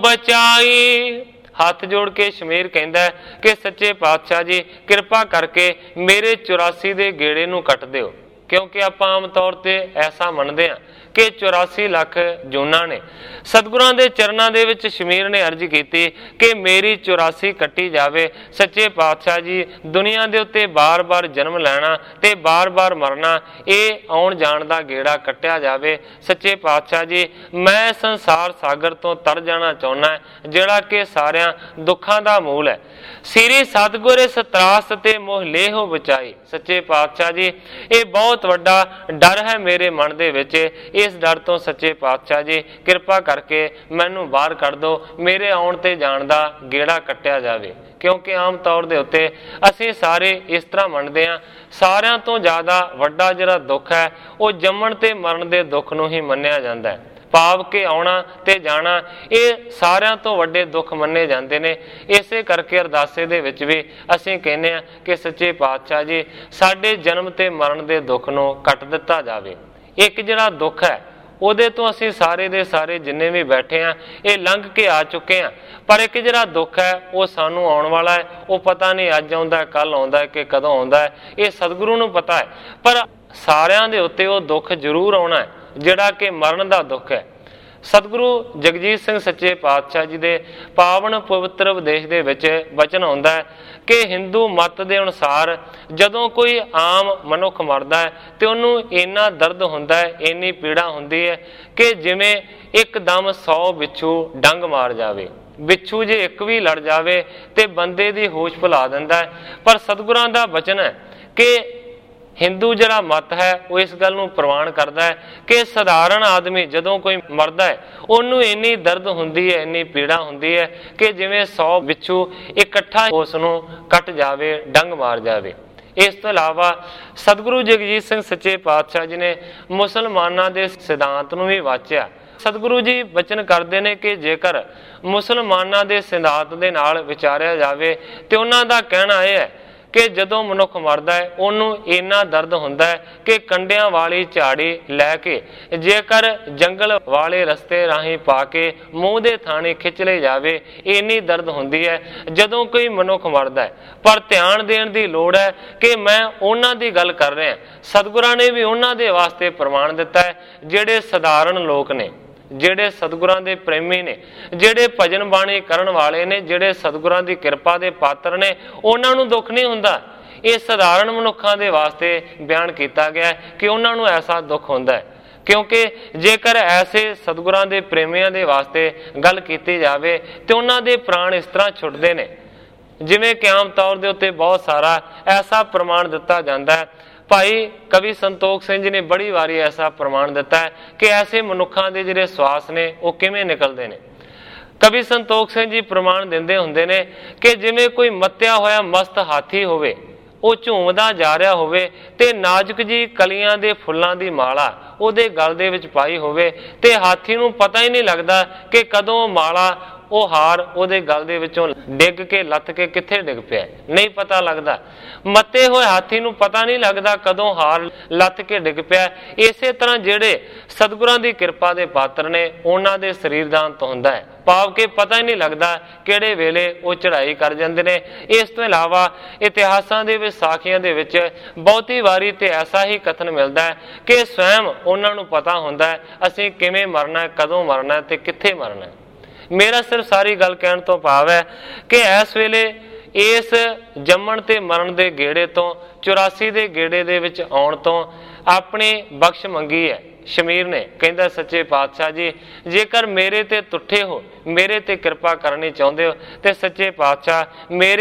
ਬਚਾਈ। ਹੱਥ ਜੋੜ ਕੇ ਸ਼ਮੀਰ ਕਹਿੰਦਾ ਕਿ ਸੱਚੇ ਪਾਤਸ਼ਾਹ ਜੀ ਕਿਰਪਾ ਕਰਕੇ ਮੇਰੇ 84 ਦੇ ਗੇੜੇ ਨੂੰ ਕੱਟ ਦਿਓ, ਕਿਉਂਕਿ ਆਪਾਂ ਆਮ ਤੌਰ ਤੇ ਐਸਾ ਮੰਨਦੇ ਹਾਂ ਕਿ 84 ਲੱਖ ਜੂਨਾਂ ਨੇ। ਸਤਿਗੁਰਾਂ ਦੇ ਚਰਨਾਂ ਦੇ ਵਿੱਚ ਸ਼ਮੀਰ ਨੇ ਅਰਜ਼ ਕੀਤੀ ਕਿ ਮੇਰੀ 84 ਕੱਟੀ ਜਾਵੇ। ਸੱਚੇ ਪਾਤਸ਼ਾਹ ਜੀ ਦੁਨੀਆ ਦੇ ਉੱਤੇ ਬਾਰ-ਬਾਰ ਜਨਮ ਲੈਣਾ ਤੇ ਬਾਰ-ਬਾਰ ਮਰਨਾ, ਇਹ ਆਉਣ ਜਾਣ ਦਾ ਗੇੜਾ ਕੱਟਿਆ ਜਾਵੇ। ਸੱਚੇ ਪਾਤਸ਼ਾਹ ਜੀ ਮੈਂ ਸੰਸਾਰ ਸਾਗਰ ਤੋਂ ਤਰ ਜਾਣਾ ਚਾਹੁੰਦਾ, ਜਿਹੜਾ ਕਿ ਸਾਰਿਆਂ ਦੁੱਖਾਂ ਦਾ ਮੂਲ ਹੈ। ਸਿਰੀ ਸਤਿਗੁਰ ਇਸ ਤਰਾਸ ਤੇ ਮੋਹ ਲੇਹੋ ਬਚਾਈ। ਸੱਚੇ ਪਾਤਸ਼ਾਹ ਜੀ ਇਹ ਬਹੁਤ ਵੱਡਾ ਡਰ ਹੈ ਮੇਰੇ ਮਨ ਦੇ ਵਿੱਚ। ਇਸ ਡਰ ਤੋਂ ਸੱਚੇ ਪਾਤਸ਼ਾਹ ਜੀ ਕਿਰਪਾ ਕਰਕੇ ਮੈਨੂੰ ਬਾਹਰ ਕੱਢ ਦਿਓ, ਮੇਰੇ ਆਉਣ ਤੇ ਜਾਣ ਦਾ ਗੇੜਾ ਕੱਟਿਆ ਜਾਵੇ। ਕਿਉਂਕਿ ਆਮ ਤੌਰ ਦੇ ਉੱਤੇ ਅਸੀਂ ਸਾਰੇ ਇਸ ਤਰ੍ਹਾਂ ਮੰਨਦੇ ਹਾਂ, ਸਾਰਿਆਂ ਤੋਂ ਜ਼ਿਆਦਾ ਵੱਡਾ ਜਿਹੜਾ ਦੁੱਖ ਹੈ ਉਹ ਜੰਮਣ ਤੇ ਮਰਨ ਦੇ ਦੁੱਖ ਨੂੰ ਹੀ ਮੰਨਿਆ ਜਾਂਦਾ ਹੈ। ਭਾਵ ਕਿ ਆਉਣਾ ਤੇ ਜਾਣਾ ਇਹ ਸਾਰਿਆਂ ਤੋਂ ਵੱਡੇ ਦੁੱਖ ਮੰਨੇ ਜਾਂਦੇ ਨੇ। ਇਸੇ ਕਰਕੇ ਅਰਦਾਸੇ ਦੇ ਵਿੱਚ ਵੀ ਅਸੀਂ ਕਹਿੰਦੇ ਹਾਂ ਕਿ ਸੱਚੇ ਪਾਤਸ਼ਾਹ ਜੀ ਸਾਡੇ ਜਨਮ ਤੇ ਮਰਨ ਦੇ ਦੁੱਖ ਨੂੰ ਕੱਟ ਦਿੱਤਾ ਜਾਵੇ। ਇੱਕ ਜਿਹੜਾ ਦੁੱਖ ਹੈ ਉਹਦੇ ਤੋਂ ਅਸੀਂ ਸਾਰੇ ਦੇ ਸਾਰੇ ਜਿੰਨੇ ਵੀ ਬੈਠੇ ਆ ਇਹ ਲੰਘ ਕੇ ਆ ਚੁੱਕੇ ਆ, ਪਰ ਇੱਕ ਜਿਹੜਾ ਦੁੱਖ ਹੈ ਉਹ ਸਾਨੂੰ ਆਉਣ ਵਾਲਾ ਹੈ। ਉਹ ਪਤਾ ਨਹੀਂ ਅੱਜ ਆਉਂਦਾ, ਕੱਲ ਆਉਂਦਾ ਕਿ ਕਦੋਂ ਆਉਂਦਾ ਹੈ, ਇਹ ਸਤਿਗੁਰੂ ਨੂੰ ਪਤਾ ਹੈ। ਪਰ ਸਾਰਿਆਂ ਦੇ ਉੱਤੇ ਉਹ ਦੁੱਖ ਜ਼ਰੂਰ ਆਉਣਾ ਹੈ ਜਿਹੜਾ ਕਿ ਮਰਨ ਦਾ ਦੁੱਖ ਹੈ। ਸਤਿਗੁਰੂ ਜਗਜੀਤ ਸਿੰਘ ਸੱਚੇ ਪਾਤਸ਼ਾਹ ਜੀ ਦੇ ਪਾਵਨ ਪਵਿੱਤਰ ਉਪਦੇਸ਼ ਦੇ ਵਿੱਚ ਵਚਨ ਆਉਂਦਾ ਹੈ ਕਿ ਹਿੰਦੂ ਮਤ ਦੇ ਅਨੁਸਾਰ ਜਦੋਂ ਕੋਈ ਆਮ ਮਨੁੱਖ ਮਰਦਾ ਹੈ ਤੇ ਉਹਨੂੰ ਇੰਨਾ ਦਰਦ ਹੁੰਦਾ ਹੈ, ਇੰਨੀ ਪੀੜਾ ਹੁੰਦੀ ਹੈ ਕਿ ਜਿਵੇਂ ਇੱਕਦਮ 100 ਬਿੱਛੂ ਡੰਗ ਮਾਰ ਜਾਵੇ। ਬਿੱਛੂ ਜੇ ਇੱਕ ਵੀ ਲੜ ਜਾਵੇ ਤੇ ਬੰਦੇ ਦੀ ਹੋਸ਼ ਭੁਲਾ ਦਿੰਦਾ ਹੈ। ਪਰ ਸਤਿਗੁਰਾਂ ਦਾ ਵਚਨ ਹੈ ਕਿ ਹਿੰਦੂ ਜਿਹੜਾ ਮਤ ਹੈ ਉਹ ਇਸ ਗੱਲ ਨੂੰ ਪ੍ਰਵਾਨ ਕਰਦਾ ਹੈ ਕਿ ਸਧਾਰਨ ਆਦਮੀ ਜਦੋਂ ਕੋਈ ਮਰਦਾ ਹੈ ਉਹਨੂੰ ਇੰਨੀ ਦਰਦ ਹੁੰਦੀ ਹੈ, ਇੰਨੀ ਪੀੜਾ ਹੁੰਦੀ ਹੈ ਕਿ ਜਿਵੇਂ 100 ਬਿੱਛੂ ਇਕੱਠਾ ਉਸ ਨੂੰ ਕੱਟ ਜਾਵੇ, ਡੰਗ ਮਾਰ ਜਾਵੇ। ਇਸ ਤੋਂ ਇਲਾਵਾ ਸਤਿਗੁਰੂ ਜਗਜੀਤ ਸਿੰਘ ਸੱਚੇ ਪਾਤਸ਼ਾਹ ਜੀ ਨੇ ਮੁਸਲਮਾਨਾਂ ਦੇ ਸਿਧਾਂਤ ਨੂੰ ਵੀ ਵਾਚਿਆ। ਸਤਿਗੁਰੂ ਜੀ ਬਚਨ ਕਰਦੇ ਨੇ ਕਿ ਜੇਕਰ ਮੁਸਲਮਾਨਾਂ ਦੇ ਸਿਧਾਂਤ ਦੇ ਨਾਲ ਵਿਚਾਰਿਆ ਜਾਵੇ ਤੇ ਉਹਨਾਂ ਦਾ ਕਹਿਣਾ ਇਹ ਹੈ ਕਿ ਜਦੋਂ ਮਨੁੱਖ ਮਰਦਾ ਹੈ ਉਹਨੂੰ ਇੰਨਾ ਦਰਦ ਹੁੰਦਾ ਹੈ ਕਿ ਕੰਡਿਆਂ ਵਾਲੀ ਝਾੜੀ ਲੈ ਕੇ ਜੇਕਰ ਜੰਗਲ ਵਾਲੇ ਰਸਤੇ ਰਾਹੀਂ ਪਾ ਕੇ ਮੂੰਹ ਦੇ ਥਾਣੇ ਖਿੱਚ ਲਈ ਜਾਵੇ, ਇੰਨੀ ਦਰਦ ਹੁੰਦੀ ਹੈ ਜਦੋਂ ਕੋਈ ਮਨੁੱਖ ਮਰਦਾ ਹੈ। ਪਰ ਧਿਆਨ ਦੇਣ ਦੀ ਲੋੜ ਹੈ ਕਿ ਮੈਂ ਉਹਨਾਂ ਦੀ ਗੱਲ ਕਰ ਰਿਹਾ। ਸਤਿਗੁਰਾਂ ਨੇ ਵੀ ਉਹਨਾਂ ਦੇ ਵਾਸਤੇ ਪ੍ਰਮਾਣ ਦਿੱਤਾ ਹੈ ਜਿਹੜੇ ਸਧਾਰਨ ਲੋਕ ਨੇ, ਜਿਹੜੇ ਸਤਿਗੁਰਾਂ ਦੇ ਪ੍ਰੇਮੀ ਨੇ, ਜਿਹੜੇ ਭਜਨ ਬਾਣੀ ਕਰਨ ਵਾਲੇ ਨੇ, ਜਿਹੜੇ ਸਤਿਗੁਰਾਂ ਦੀ ਕਿਰਪਾ ਦੇ ਪਾਤਰ ਨੇ, ਉਹਨਾਂ ਨੂੰ ਦੁੱਖ ਨਹੀਂ ਹੁੰਦਾ। ਇਹ ਸਧਾਰਨ ਮਨੁੱਖਾਂ ਦੇ ਵਾਸਤੇ ਬਿਆਨ ਕੀਤਾ ਗਿਆ ਕਿ ਉਹਨਾਂ ਨੂੰ ਐਸਾ ਦੁੱਖ ਹੁੰਦਾ ਹੈ। ਕਿਉਂਕਿ ਜੇਕਰ ਐਸੇ ਸਤਿਗੁਰਾਂ ਦੇ ਪ੍ਰੇਮੀਆਂ ਦੇ ਵਾਸਤੇ ਗੱਲ ਕੀਤੀ ਜਾਵੇ ਤੇ ਉਹਨਾਂ ਦੇ ਪ੍ਰਾਣ ਇਸ ਤਰ੍ਹਾਂ ਛੁੱਟਦੇ ਨੇ ਜਿਵੇਂ ਕਿ ਆਮ ਤੌਰ ਦੇ ਉੱਤੇ ਬਹੁਤ ਸਾਰਾ ਐਸਾ ਪ੍ਰਮਾਣ ਦਿੱਤਾ ਜਾਂਦਾ ਹੈ। ਭਾਈ ਕਵੀ ਸੰਤੋਖ ਸਿੰਘ ਜੀ ਨੇ ਬੜੀ ਵਾਰੀ ਐਸਾ ਪ੍ਰਮਾਣ ਦਿੱਤਾ ਹੈ ਕਿ ਐਸੇ ਮਨੁੱਖਾਂ ਦੇ ਜਿਹੜੇ ਸਵਾਸ ਨੇ ਉਹ ਕਿਵੇਂ ਨਿਕਲਦੇ ਨੇ। ਕਵੀ ਸੰਤੋਖ ਸਿੰਘ ਜੀ ਪ੍ਰਮਾਣ ਦਿੰਦੇ ਹੁੰਦੇ ਨੇ ਕਿ ਜਿਵੇਂ ਕੋਈ ਮੱਤਿਆ ਹੋਇਆ ਮਸਤ ਹਾਥੀ ਹੋਵੇ, ਉਹ ਝੂਮਦਾ ਜਾ ਰਿਹਾ ਹੋਵੇ ਤੇ ਨਾਜ਼ੁਕ ਜੀ ਕਲੀਆਂ ਦੇ ਫੁੱਲਾਂ ਦੀ ਮਾਲਾ ਉਹਦੇ ਗਲ ਦੇ ਵਿੱਚ ਪਾਈ ਹੋਵੇ ਤੇ ਹਾਥੀ ਨੂੰ ਪਤਾ ਹੀ ਨਹੀਂ ਲੱਗਦਾ ਕਿ ਕਦੋਂ ਮਾਲਾ ਉਹ ਹਾਰ ਉਹਦੇ ਗਲ ਦੇ ਵਿੱਚੋਂ ਡਿੱਗ ਕੇ ਲੱਥ ਕੇ ਕਿੱਥੇ ਡਿੱਗ ਪਿਆ, ਨਹੀਂ ਪਤਾ ਲੱਗਦਾ। ਮੱਤੇ ਹੋਏ ਹਾਥੀ ਨੂੰ ਪਤਾ ਨਹੀਂ ਲੱਗਦਾ ਕਦੋਂ ਹਾਰ ਲੱਥ ਕੇ ਡਿੱਗ ਪਿਆ। ਇਸੇ ਤਰ੍ਹਾਂ ਜਿਹੜੇ ਸਤਿਗੁਰਾਂ ਦੀ ਕਿਰਪਾ ਦੇ ਪਾਤਰ ਨੇ ਉਹਨਾਂ ਦੇ ਸਰੀਰ ਦਾ ਅੰਤ ਹੁੰਦਾ ਹੈ, ਭਾਵ ਕਿ ਪਤਾ ਹੀ ਨਹੀਂ ਲੱਗਦਾ ਕਿਹੜੇ ਵੇਲੇ ਉਹ ਚੜ੍ਹਾਈ ਕਰ ਜਾਂਦੇ ਨੇ। ਇਸ ਤੋਂ ਇਲਾਵਾ ਇਤਿਹਾਸਾਂ ਦੇ ਵਿੱਚ, ਸਾਖੀਆਂ ਦੇ ਵਿੱਚ ਬਹੁਤੀ ਵਾਰੀ ਤੇ ਐਸਾ ਹੀ ਕਥਨ ਮਿਲਦਾ ਹੈ ਕਿ ਸਵੈਮ ਉਹਨਾਂ ਨੂੰ ਪਤਾ ਹੁੰਦਾ ਹੈ ਅਸੀਂ ਕਿਵੇਂ ਮਰਨਾ, ਕਦੋਂ ਮਰਨਾ ਤੇ ਕਿੱਥੇ ਮਰਨਾ। ਮੇਰਾ ਸਿਰਫ ਸਾਰੀ ਗੱਲ ਕਹਿਣ ਤੋਂ ਭਾਵ ਹੈ ਕਿ ਇਸ ਵੇਲੇ ਇਸ ਜੰਮਣ ਤੇ ਮਰਨ ਦੇ ਗੇੜੇ ਤੋਂ, 84 ਦੇ ਗੇੜੇ ਦੇ ਵਿੱਚ ਆਉਣ ਤੋਂ ਆਪਣੀ ਬਖਸ਼ ਮੰਗੀ ਹੈ। ਸ਼ਮੀਰ ਨੇ ਕਹਿੰਦਾ ਸੱਚੇ ਪਾਤਸ਼ਾਹ ਜੀ ਜੇਕਰ ਮੇਰੇ ਤੇ ਤੁੱਠੇ ਹੋ, ਮੇਰੇ ਤੇ ਕਿਰਪਾ ਕਰਨੀ ਚਾਹੁੰਦੇ ਹੋ ਤੇ ਸੱਚੇ ਪਾਤਸ਼ਾਹ ਮੇਰੇ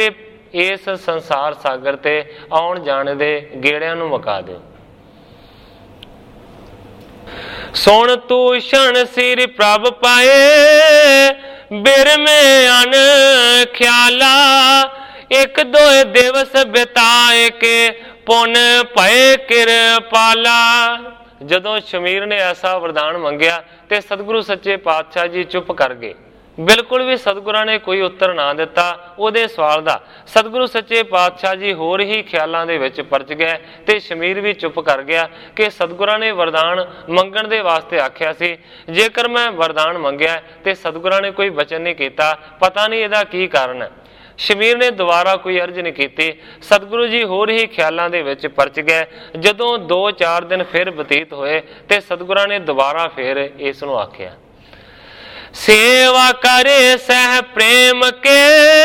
ਇਸ ਸੰਸਾਰ ਸਾਗਰ ਤੇ ਆਉਣ ਜਾਣ ਦੇ ਗੇੜਿਆਂ ਨੂੰ ਮੁਕਾ ਦਿਓ। ਸੁਣ ਤੂੰ ਛਣ ਸਿਰ ਪ੍ਰਭ ਪਾਏ, ਬਿਰਮੇ ਅਨ ਖਿਆਲਾ, ਇੱਕ ਦੋਏ ਦਿਵਸ ਬਿਤਾਏ ਕੇ ਪੁਨ ਭਏ ਕਿਰਪਾਲਾ। ਜਦੋਂ ਸ਼ਮੀਰ ਨੇ ਐਸਾ ਵਰਦਾਨ ਮੰਗਿਆ ਤੇ ਸਤਿਗੁਰੂ ਸੱਚੇ ਪਾਤਸ਼ਾਹ ਜੀ ਚੁੱਪ ਕਰ ਗਏ। ਬਿਲਕੁਲ ਵੀ ਸਤਿਗੁਰਾਂ ਨੇ ਕੋਈ ਉੱਤਰ ਨਾ ਦਿੱਤਾ ਉਹਦੇ ਸਵਾਲ ਦਾ। ਸਤਿਗੁਰੂ ਸੱਚੇ ਪਾਤਸ਼ਾਹ ਜੀ ਹੋਰ ਹੀ ਖਿਆਲਾਂ ਦੇ ਵਿੱਚ ਪਰਚ ਗਏ ਤੇ ਸ਼ਮੀਰ ਵੀ ਚੁੱਪ ਕਰ ਗਿਆ ਕਿ ਸਤਿਗੁਰਾਂ ਨੇ ਵਰਦਾਨ ਮੰਗਣ ਦੇ ਵਾਸਤੇ ਆਖਿਆ ਸੀ, ਜੇਕਰ ਮੈਂ ਵਰਦਾਨ ਮੰਗਿਆ ਤੇ ਸਤਿਗੁਰਾਂ ਨੇ ਕੋਈ ਬਚਨ ਨਹੀਂ ਕੀਤਾ, ਪਤਾ ਨਹੀਂ ਇਹਦਾ ਕੀ ਕਾਰਨ ਹੈ। ਸ਼ਮੀਰ ਨੇ ਦੁਬਾਰਾ ਕੋਈ ਅਰਜ਼ ਨਹੀਂ ਕੀਤੀ। ਸਤਿਗੁਰੂ ਜੀ ਹੋਰ ਹੀ ਖਿਆਲਾਂ ਦੇ ਵਿੱਚ ਪਰਚ ਗਏ। ਜਦੋਂ 2-4 ਦਿਨ ਫਿਰ ਬਤੀਤ ਹੋਏ ਤੇ ਸਤਿਗੁਰਾਂ ਨੇ ਦੁਬਾਰਾ ਫਿਰ ਇਸ ਨੂੰ ਆਖਿਆ, ਸੇਵਾ ਕਰੇ ਸਹਿ ਪ੍ਰੇਮ ਕੇ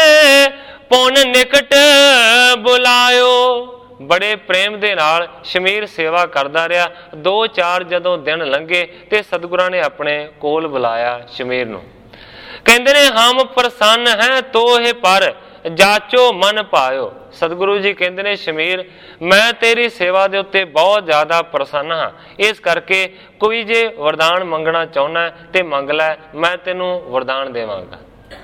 ਪੁਨ ਨਿਕਟ ਬੁਲਾਇਓ। ਬੜੇ ਪ੍ਰੇਮ ਦੇ ਨਾਲ ਸ਼ਮੀਰ ਸੇਵਾ ਕਰਦਾ ਰਿਹਾ। 2-4 ਜਦੋਂ ਦਿਨ ਲੰਘੇ ਤੇ ਸਤਿਗੁਰਾਂ ਨੇ ਆਪਣੇ ਕੋਲ ਬੁਲਾਇਆ ਸ਼ਮੀਰ ਨੂੰ। ਕਹਿੰਦੇ ਨੇ, ਹਮ ਪ੍ਰਸੰਨ ਹੈ ਤੋਹਿ ਪਰ ਜਾਚੋ ਮਨ ਪਾਇਓ। ਸਤਿਗੁਰੂ ਜੀ ਕਹਿੰਦੇ ਨੇ, ਸ਼ਮੀਰ ਮੈਂ ਤੇਰੀ ਸੇਵਾ ਦੇ ਉੱਤੇ ਬਹੁਤ ਜ਼ਿਆਦਾ ਪ੍ਰਸੰਨ ਹਾਂ, ਇਸ ਕਰਕੇ ਕੋਈ ਜੇ ਵਰਦਾਨ ਮੰਗਣਾ ਚਾਹੁੰਦਾ ਤੇ ਮੰਗ ਲੈ, ਮੈਂ ਤੈਨੂੰ ਵਰਦਾਨ ਦੇਵਾਂਗਾ।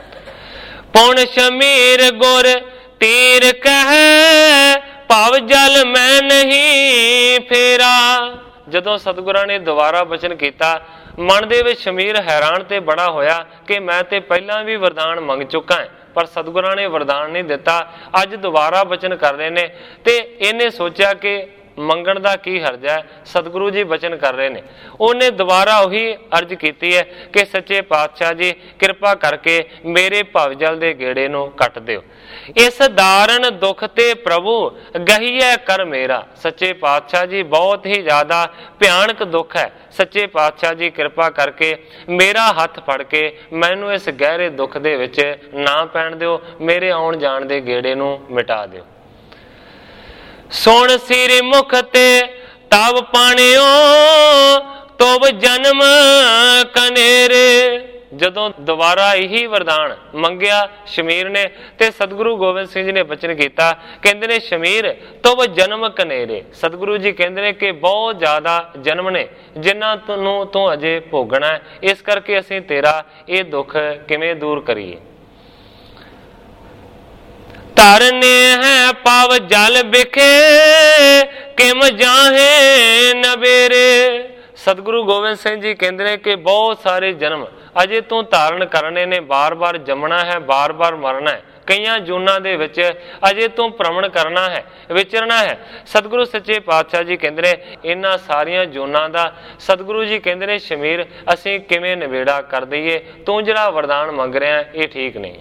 ਪੁਣ ਸ਼ਮੀਰ ਗੁਰ ਤੀਰ ਕਹਿ ਭਵ ਜਲ ਮੈਂ ਨਹੀਂ ਫੇਰਾ। ਜਦੋਂ ਸਤਿਗੁਰਾਂ ਨੇ ਦੁਬਾਰਾ ਬਚਨ ਕੀਤਾ, ਮਨ ਦੇ ਵਿੱਚ ਸ਼ਮੀਰ ਹੈਰਾਨ ਤੇ ਬੜਾ ਹੋਇਆ ਕਿ ਮੈਂ ਤੇ ਪਹਿਲਾਂ ਵੀ ਵਰਦਾਨ ਮੰਗ ਚੁੱਕਾ ਹਾਂ, ਪਰ ਸਤਿਗੁਰਾਂ ਨੇ ਵਰਦਾਨ ਨਹੀਂ ਦਿੱਤਾ। ਅੱਜ ਦੁਬਾਰਾ ਬਚਨ ਕਰ ਰਹੇ ਨੇ ਤੇ ਇਹਨੇ ਸੋਚਿਆ ਕਿ ਮੰਗਣ ਦਾ ਕੀ ਹਰਜ ਹੈ, ਸਤਿਗੁਰੂ ਜੀ ਬਚਨ ਕਰ ਰਹੇ ਨੇ। ਉਹਨੇ ਦੁਬਾਰਾ ਉਹੀ ਅਰਜ਼ ਕੀਤੀ ਹੈ ਕਿ ਸੱਚੇ ਪਾਤਸ਼ਾਹ ਜੀ ਕਿਰਪਾ ਕਰਕੇ ਮੇਰੇ ਭਵਜਲ ਦੇ ਗੇੜੇ ਨੂੰ ਕੱਟ ਦਿਓ। ਇਸ ਦਾਰਨ ਦੁੱਖ ਤੇ ਪ੍ਰਭੂ ਗਹੀਏ ਕਰ ਮੇਰਾ। ਸੱਚੇ ਪਾਤਸ਼ਾਹ ਜੀ ਬਹੁਤ ਹੀ ਜ਼ਿਆਦਾ ਭਿਆਨਕ ਦੁੱਖ ਹੈ। ਸੱਚੇ ਪਾਤਸ਼ਾਹ ਜੀ ਕਿਰਪਾ ਕਰਕੇ ਮੇਰਾ ਹੱਥ ਫੜ ਕੇ ਮੈਨੂੰ ਇਸ ਗਹਿਰੇ ਦੁੱਖ ਦੇ ਵਿੱਚ ਨਾ ਪੈਣ ਦਿਓ, ਮੇਰੇ ਆਉਣ ਜਾਣ ਦੇ ਗੇੜੇ ਨੂੰ ਮਿਟਾ ਦਿਓ। ਸੁਣ ਸਿਰ ਮੁਖ ਤੇ ਤਵ ਪਾਣਿਓ ਤੋਬ ਜਨਮ ਕਨੇਰੇ। ਜਦੋਂ ਦੁਬਾਰਾ ਇਹੀ ਵਰਦਾਨ ਮੰਗਿਆ ਸ਼ਮੀਰ ਨੇ ਤੇ ਸਤਿਗੁਰੂ ਗੋਬਿੰਦ ਸਿੰਘ ਜੀ ਨੇ ਬਚਨ ਕੀਤਾ, ਕਹਿੰਦੇ ਨੇ, ਸ਼ਮੀਰ ਤੋਬ ਜਨਮ ਕਨੇਰੇ। ਸਤਿਗੁਰੂ ਜੀ ਕਹਿੰਦੇ ਨੇ ਕਿ ਬਹੁਤ ਜ਼ਿਆਦਾ ਜਨਮ ਨੇ ਜਿਨ੍ਹਾਂ ਨੂੰ ਤੂੰ ਅਜੇ ਭੋਗਣਾ, ਇਸ ਕਰਕੇ ਅਸੀਂ ਤੇਰਾ ਇਹ ਦੁੱਖ ਕਿਵੇਂ ਦੂਰ ਕਰੀਏ। ਧਰਨੇ ਹੈ ਪਵ ਜਲ ਬਿਖੇ ਕਿਮ ਜਾਹੇ ਨਵੇਰੇ। ਸਤਿਗੁਰੂ ਗੋਬਿੰਦ ਸਿੰਘ ਜੀ ਕਹਿੰਦੇ ਨੇ ਕਿ ਬਹੁਤ ਸਾਰੇ ਜਨਮ ਅਜੇ ਤੂੰ ਧਾਰਨ ਕਰਨੇ ਨੇ, ਬਾਰ-ਬਾਰ ਜੰਮਣਾ ਹੈ, ਬਾਰ-ਬਾਰ ਮਰਨਾ ਹੈ, ਕਈਆਂ ਜੂਨਾਂ ਦੇ ਵਿੱਚ ਅਜੇ ਤੂੰ ਭ੍ਰਮਣ ਕਰਨਾ ਹੈ, ਵਿਚਰਨਾ ਹੈ। ਸਤਿਗੁਰੂ ਸੱਚੇ ਪਾਤਸ਼ਾਹ ਜੀ ਕਹਿੰਦੇ ਨੇ ਇਹਨਾਂ ਸਾਰੀਆਂ ਜੂਨਾਂ ਦਾ ਸਤਿਗੁਰੂ ਜੀ ਕਹਿੰਦੇ ਨੇ ਸ਼ਮੀਰ ਅਸੀਂ ਕਿਵੇਂ ਨਿਬੇੜਾ ਕਰ ਦਈਏ, ਤੂੰ ਜਿਹੜਾ ਵਰਦਾਨ ਮੰਗ ਰਿਹਾ ਇਹ ਠੀਕ ਨਹੀਂ।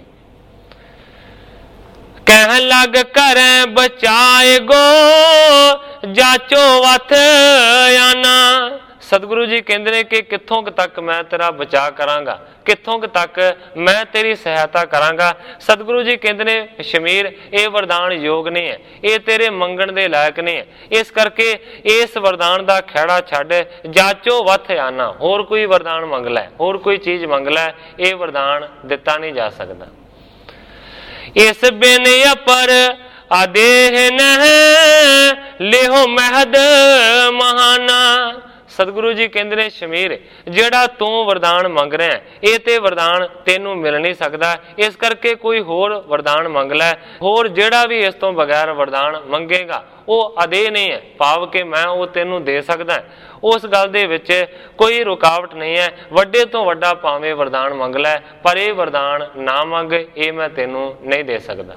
ਕਹਿਣ ਲੱਗ ਕਰੇ ਬਚਾਏ ਗੋ ਜਾਚੋ ਵਥ ਆਨਾ। ਸਤਿਗੁਰੂ ਜੀ ਕਹਿੰਦੇ ਨੇ ਕਿ ਕਿੱਥੋਂ ਤੱਕ ਮੈਂ ਤੇਰਾ ਬਚਾਅ ਕਰਾਂਗਾ, ਕਿੱਥੋਂ ਤੱਕ ਮੈਂ ਤੇਰੀ ਸਹਾਇਤਾ ਕਰਾਂਗਾ। ਸਤਿਗੁਰੂ ਜੀ ਕਹਿੰਦੇ ਨੇ ਸ਼ਮੀਰ ਇਹ ਵਰਦਾਨ ਯੋਗ ਨਹੀਂ ਹੈ, ਇਹ ਤੇਰੇ ਮੰਗਣ ਦੇ ਲਾਇਕ ਨਹੀਂ ਹੈ, ਇਸ ਕਰਕੇ ਇਸ ਵਰਦਾਨ ਦਾ ਖਹਿੜਾ ਛੱਡ ਜਾਚੋ ਵਥ ਆਨਾ। ਹੋਰ ਕੋਈ ਵਰਦਾਨ ਮੰਗ ਲੈ, ਹੋਰ ਕੋਈ ਚੀਜ਼ ਮੰਗ ਲੈ, ਇਹ ਵਰਦਾਨ ਦਿੱਤਾ ਨਹੀਂ ਜਾ ਸਕਦਾ। ਇਸ ਬਿਨ ਅਪਰ ਆਦੇਹ ਨਹਿ ਲਿਹੋ ਮਹਿਦ ਮਹਾਨਾ। ਸਤਿਗੁਰੂ ਜੀ ਕਹਿੰਦੇ ਨੇ ਸ਼ਮੀਰ ਜਿਹੜਾ ਤੂੰ ਵਰਦਾਨ ਮੰਗ ਰਿਹਾ ਇਹ ਤੇ ਵਰਦਾਨ ਤੈਨੂੰ ਮਿਲ ਨਹੀਂ ਸਕਦਾ, ਇਸ ਕਰਕੇ ਕੋਈ ਹੋਰ ਵਰਦਾਨ ਮੰਗ ਲੈ। ਹੋਰ ਜਿਹੜਾ ਵੀ ਇਸ ਤੋਂ ਬਗੈਰ ਵਰਦਾਨ ਮੰਗੇਗਾ ਉਹ ਅਦੇ ਨਹੀਂ ਹੈ, ਭਾਵ ਕਿ ਮੈਂ ਉਹ ਤੈਨੂੰ ਦੇ ਸਕਦਾ, ਉਸ ਗੱਲ ਦੇ ਵਿੱਚ ਕੋਈ ਰੁਕਾਵਟ ਨਹੀਂ ਹੈ। ਵੱਡੇ ਤੋਂ ਵੱਡਾ ਭਾਵੇਂ ਵਰਦਾਨ ਮੰਗ ਲੈ, ਪਰ ਇਹ ਵਰਦਾਨ ਨਾ ਮੰਗ, ਇਹ ਮੈਂ ਤੈਨੂੰ ਨਹੀਂ ਦੇ ਸਕਦਾ।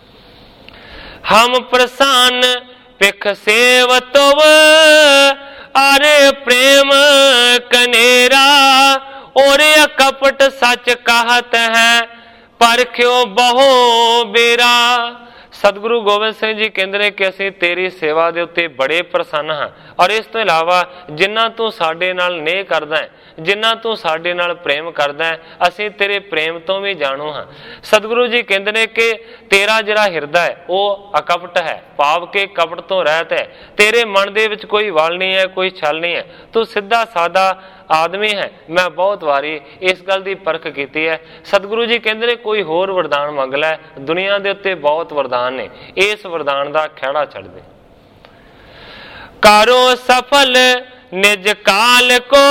ਹਮ ਪ੍ਰਸੰਨ ਪਿਖ ਸੇਵਤਵ ਆਰੇ ਪ੍ਰੇਮ ਕਨੇਰਾ ਔਰ ਕਪਟ ਸੱਚ ਕਹਤ ਹੈ ਪਰਖਿਓ ਬਹੁ ਬੇਰਾ। ਸਤਿਗੁਰੂ ਗੋਬਿੰਦ ਸਿੰਘ ਜੀ ਕਹਿੰਦੇ ਨੇ ਕਿ ਅਸੀਂ ਤੇਰੀ ਸੇਵਾ ਦੇ ਉੱਤੇ ਬੜੇ ਪ੍ਰਸੰਨ ਹਾਂ, ਔਰ ਇਸ ਤੋਂ ਇਲਾਵਾ ਜਿਨ੍ਹਾਂ ਤੂੰ ਸਾਡੇ ਨਾਲ ਨੇਹ ਕਰਦਾ ਹੈ, ਜਿਨ੍ਹਾਂ ਤੂੰ ਸਾਡੇ ਨਾਲ ਪ੍ਰੇਮ ਕਰਦਾ ਹੈ, ਅਸੀਂ ਤੇਰੇ ਪ੍ਰੇਮ ਤੋਂ ਵੀ ਜਾਣੂ ਹਾਂ। ਸਤਿਗੁਰੂ ਜੀ ਕਹਿੰਦੇ ਨੇ ਕਿ ਤੇਰਾ ਜਿਹੜਾ ਹਿਰਦਾ ਹੈ ਉਹ ਅਕਪਟ ਹੈ, ਭਾਵ ਕਿ ਕਪਟ ਤੋਂ ਰਹਿਤ ਹੈ। ਤੇਰੇ ਮਨ ਦੇ ਵਿੱਚ ਕੋਈ ਵਲ ਨਹੀਂ ਹੈ, ਕੋਈ ਛਲ ਨਹੀਂ ਹੈ, ਤੂੰ ਸਿੱਧਾ ਸਾਦਾ ਆਦਮੀ ਹੈ। ਮੈਂ ਬਹੁਤ ਵਾਰੀ ਇਸ ਗੱਲ ਦੀ ਪਰਖ ਕੀਤੀ ਹੈ। ਸਤਿਗੁਰੂ ਜੀ ਕਹਿੰਦੇ ਨੇ ਕੋਈ ਹੋਰ ਵਰਦਾਨ ਮੰਗ ਲੈ, ਦੁਨੀਆ ਦੇ ਉੱਤੇ ਬਹੁਤ ਵਰਦਾਨ वरदान ने, इस वरदान का खैड़ा छड़ दे। करो सफल निज काल को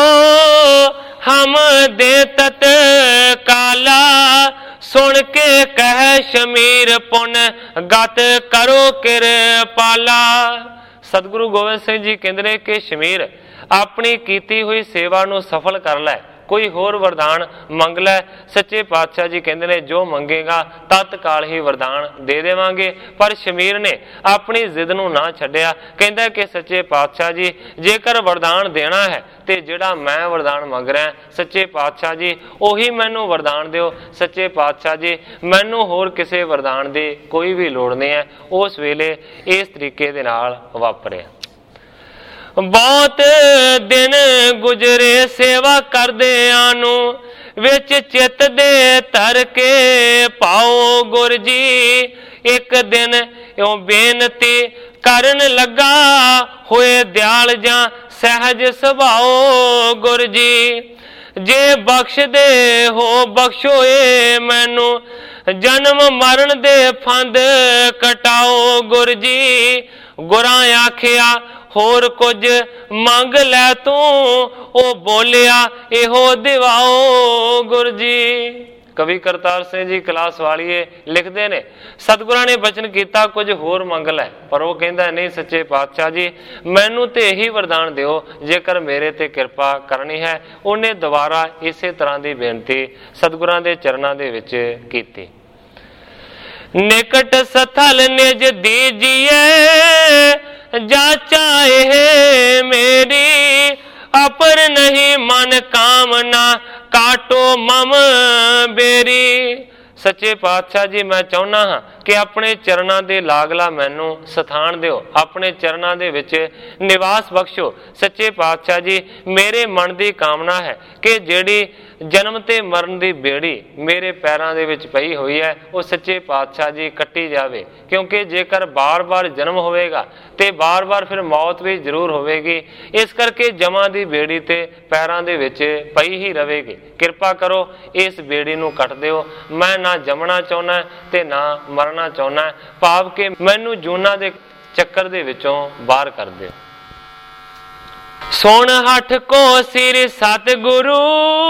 हम दे तत काला, सुन के कह शमीर पुन गत करो किरपाला। सतगुरु गोबिंद सिंह जी कहते हैं कि शमीर अपनी कीती हुई सेवा नूं सफल कर लै, कोई होर वरदान मंग लै। सच्चे पातशाह जी कहते हैं जो मंगेगा तत्काल ही वरदान दे देवांगे। पर शमीर ने अपनी जिद नूं ना छड्डिया, कहता कि सच्चे पातशाह जी जेकर वरदान देना है तो जिहड़ा मैं वरदान मंग रहा सच्चे पातशाह जी उही मैनू वरदान दिओ। सच्चे पातशाह जी मैनू होर किसी वरदान की कोई भी लोड़ नहीं है। उस वेले इस तरीके दे नाल वापरिया। बहुत दिन गुजरे सेवा करदे आनू, विच चित दे धर के पाओ गुर जी। एक दिन यो बेनती करन लगा, होए दयाल जां सहज सुभाओ गुर जी। जे बख्श दे हो बख्शो ए मैनू, जन्म मरण दे फंद कटाओ गुर जी। गुरां आखिया होर कुछ मंग लै तू, ओ बोलिया इहो दिवाओ गुर जी। कवि करतार सिंह जी कलास वालिए लिखते ने सतगुरां ने बचन किया कुछ होर मंग लै, पर वो कहता नहीं सच्चे पातशाह जी मैनू तो यही वरदान दिओ जेकर मेरे ते कृपा करनी है। उन्हें दोबारा इसे तरह की बेनती सतगुरां दे चरणां दे विच कीती। निकट सथल निज दीजिए जाचा है मेरी, अपर नहीं मन कामना काटो मम बेरी। सच्चे पातशाह जी मैं चाहुंदा हाँ कि अपने चरणों के लागला मैनू स्थान दिओ, अपने चरणों के विच निवास बख्शो। सच्चे पातशाह जी मेरे मन की कामना है कि जिहड़ी जन्म ते मरण की बेड़ी मेरे पैरों के विच पई हुई है वो सच्चे पातशाह जी कट्टी जाए, क्योंकि जेकर बार बार जन्म होएगा तो बार बार फिर मौत भी जरूर होएगी। इस करके जमा की बेड़ी ते पैरों के विच पई ही रहेगी। कृपा करो इस बेड़ी नूं कट दिओ। मैं ना जमना चाहुंदा ते ना मरना चाहुंदा, भाव के मैनू जूना दे चक्कर दे विचों बाहर कर दिओ। सोन हठ को सिर सतगुरु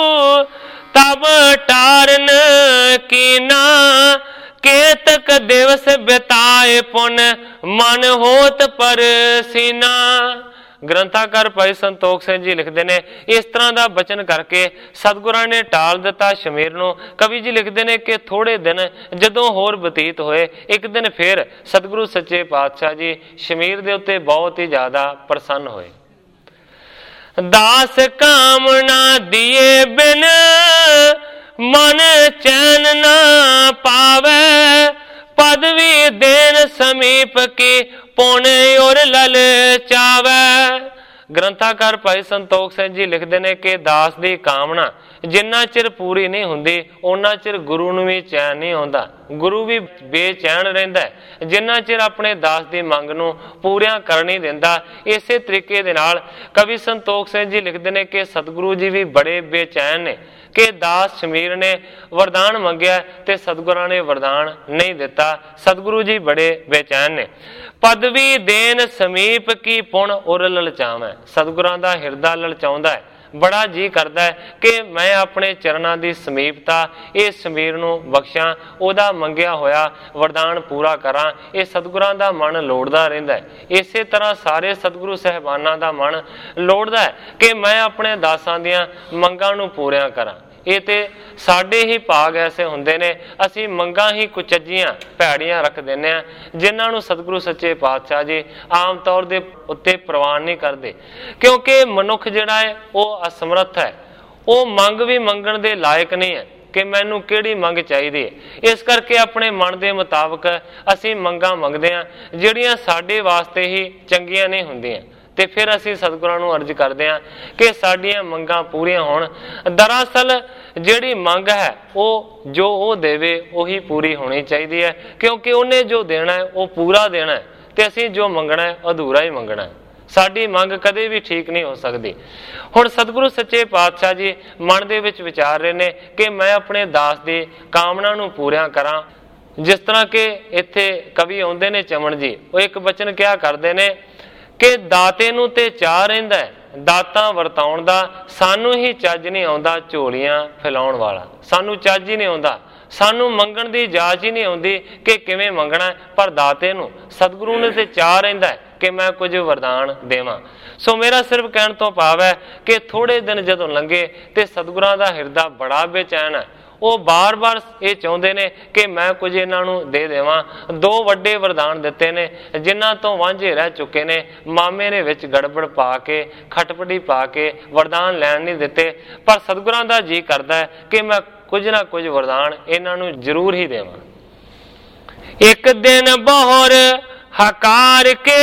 तब टारन कीना, केतक दिवस बिताए पुन मन होत पर सीना। ग्रंथाकार भाई संतोख सिंह जी लिखते हैं इस तरह का बचन करके सतगुरां ने टाल दिता शमीर नूं। कवि जी लिखते हैं कि थोड़े दिन जदों होर बतीत होए, एक दिन फिर सतगुरु सच्चे पातशाह जी शमीर दे उत्ते बहुत ही ज्यादा प्रसन्न होए। दास कामना दिए बिन मन चैन ना पावे, पदवी देन समीप की पौने और ललचावे। ग्रंथाकार भाई संतोख सिंह जी लिखते हैं कि दास की कामना जिन्ना चिर पूरी नहीं हुंदी उन्ना चिर गुरु नूं भी चैन नहीं आउंदा, गुरु भी बेचैन रहिंदा है जिन्ना चिर अपने दास की मंग नूं पूरियां कर नहीं दिंदा। इसे तरीके दे नाल कवि संतोख सिंह जी लिखते हैं कि सतगुरु जी भी बड़े बेचैन ने कि दास शमीर ने वरदान मंगया ते सतगुरां ने वरदान नहीं दिता। सतगुरु जी बड़े बेचैन ने। पदवी देन समीप की पुण उर ललचावे। सतगुरां दा हिरदा ललचाउंदा है, बड़ा जी करता है कि मैं अपने चरणों की समीपता इस शमीर नूं बख्शां, उहदा मंगिया होया वरदान पूरा करां। ये सतगुरां दा मन लोड़दा रहिंदा है। इसे तरह सारे सतगुरु साहिबानां दा मन लोड़दा है कि मैं अपने दासां दियां मंगां नूं पूरियां करां। ये तो साडे ही भाग ऐसे हुंदे ने, असी मंगां ही कुचज्जियां भैड़ियां रख दिंदे आ, जिन्हां नूं सतगुरु सच्चे पातशाह जी आम तौर दे उत्ते प्रवान नहीं करते, क्योंकि मनुख जिहड़ा है वह असमर्थ है, वह मंग भी मंगण दे लायक नहीं है कि मैनू किहड़ी मंग चाहिदी है। इस करके अपने मन के मुताबिक असी मंगां मंगदे आ जिहड़ियां साडे वास्ते ही चंगियां नहीं हुंदियां, ते फिर असी सतगुरां नूं अर्ज करते हैं कि साडियां मंगां पूरियां होण। दरअसल जिहड़ी मंग है वो जो वो देवे उही पूरी होनी चाहिए है, क्योंकि उन्हें जो देना है वो पूरा देना है, ते असी जो मंगना है अधूरा ही मंगना है। साडी मंग कदे भी ठीक नहीं हो सकती। हुण सतगुरु सच्चे पातशाह जी मन दे विच विचार रहे ने कि मैं अपने दास की कामना नूं पूरियां करां। जिस तरह के इत्थे कवि आउंदे ने चमन जी, वो एक बचन क्या करते ने कि दाते नूं ते चाह रहिंदा है दातां वरताउण दा, सानू ही चज नहीं आउंदा झोलियां फैलाउण वाला, सानू चज ही नहीं आउंदा, सानू मंगण दी जाच ही नहीं आउंदी कि किवें मंगना है। पर दाते नूं सतगुरु ने ते चाह रहिंदा है कि मैं कुछ वरदान देवां। सो मेरा सिर्फ कहण तो भाव है कि थोड़े दिन जदों लंघे ते सतगुरां दा हिरदा बड़ा बेचैन है, वो बार बार ये चाहते ने कि मैं कुछ इन्हों दे देवां। दो वड्डे वरदान दिते ने जिन्हां तो वांझे रह चुके ने, मामे ने विच गड़बड़ पा के खटपटी पा के वरदान लैण नहीं दिते, पर सतगुरां दा जी करदा है कि मैं कुछ ना कुछ वरदान इन्हों जरूर ही देवां। एक दिन बहोर हकार के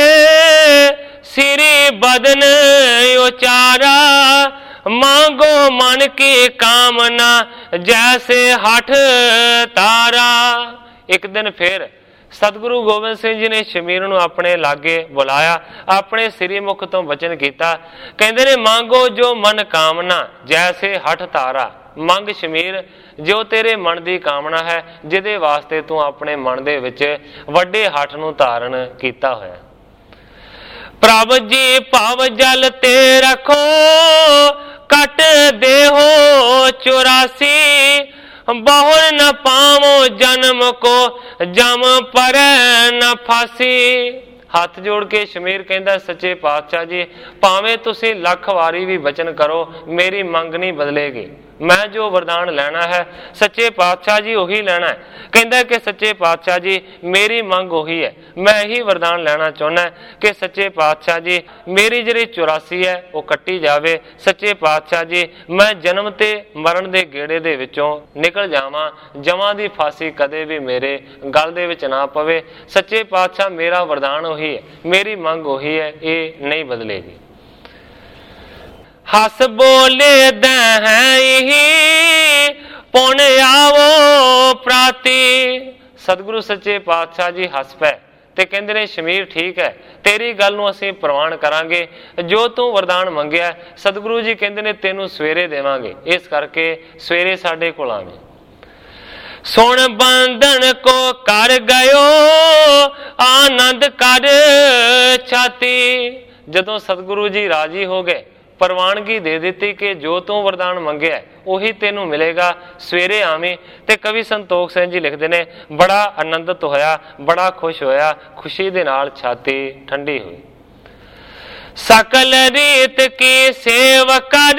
सिरी बदन उचारा, मांगो मन की कामना जैसे हठ तारा। एक दिन फिर सतगुरु गोबिंद सिंह जी ने शमीर नूं अपने लागे बुलाया, अपने सिरी मुख तो वचन किया, कहंदे ने मांगो जो मन कामना जैसे हठ तारा। मंग शमीर जो तेरे मन की कामना है, जिहदे वास्ते तू अपने मन दे विच वड्डे हठ नूं धारण कीता होया। प्रभ जी भव जल ते रखो कट देहो 84, बहुर न पावो जन्म को जम पर न फांसी। हथ जोड़ के शमीर कहंदा सच्चे पातशाह जी भावें तुसीं लख वारी भी वचन करो मेरी मंग नहीं बदलेगी, मैं जो वरदान लेना है सच्चे पातशाह जी उही लेना है। कहंदा कि सच्चे पातशाह जी मेरी मंग उही है, मैं ही वरदान लेना चाहुंदा कि सच्चे पातशाह जी मेरी जिहड़ी 84 है वो कट्टी जावे। सच्चे पातशाह जी मैं जन्म ते मरण दे गेड़े दे विचों निकल जावां, जमां दी फांसी कदे भी मेरे गल दे विच ना पवे। सच्चे पातशाह मेरा वरदान उही है, मेरी मंग उही है, ये नहीं बदलेगी। हस बोले दही पुन आवो प्राती। सतगुरु सच्चे पातशाह जी हस पै ते कहंदे ने शमीर ठीक है, तेरी गल नूं असीं प्रवान करांगे, जो तू वरदान मंगिया सतगुरु जी कहंदे ने तेनू सवेरे देवांगे, इस करके सवेरे साडे कोल आवीं। सुन बंधन को कर गयो आनंद कर छाती। जदों सतगुरु जी राजी हो गए, प्रवानगी दे दी कि जो तू वरदान मंगिया उही तेनू मिलेगा, सवेरे आवीं। ते कवि संतोख सिंह जी लिखते ने बड़ा आनंदित होया, बड़ा खुश होया, खुशी दे नाल छाती ठंडी हुई। सकल रीत की सेव कर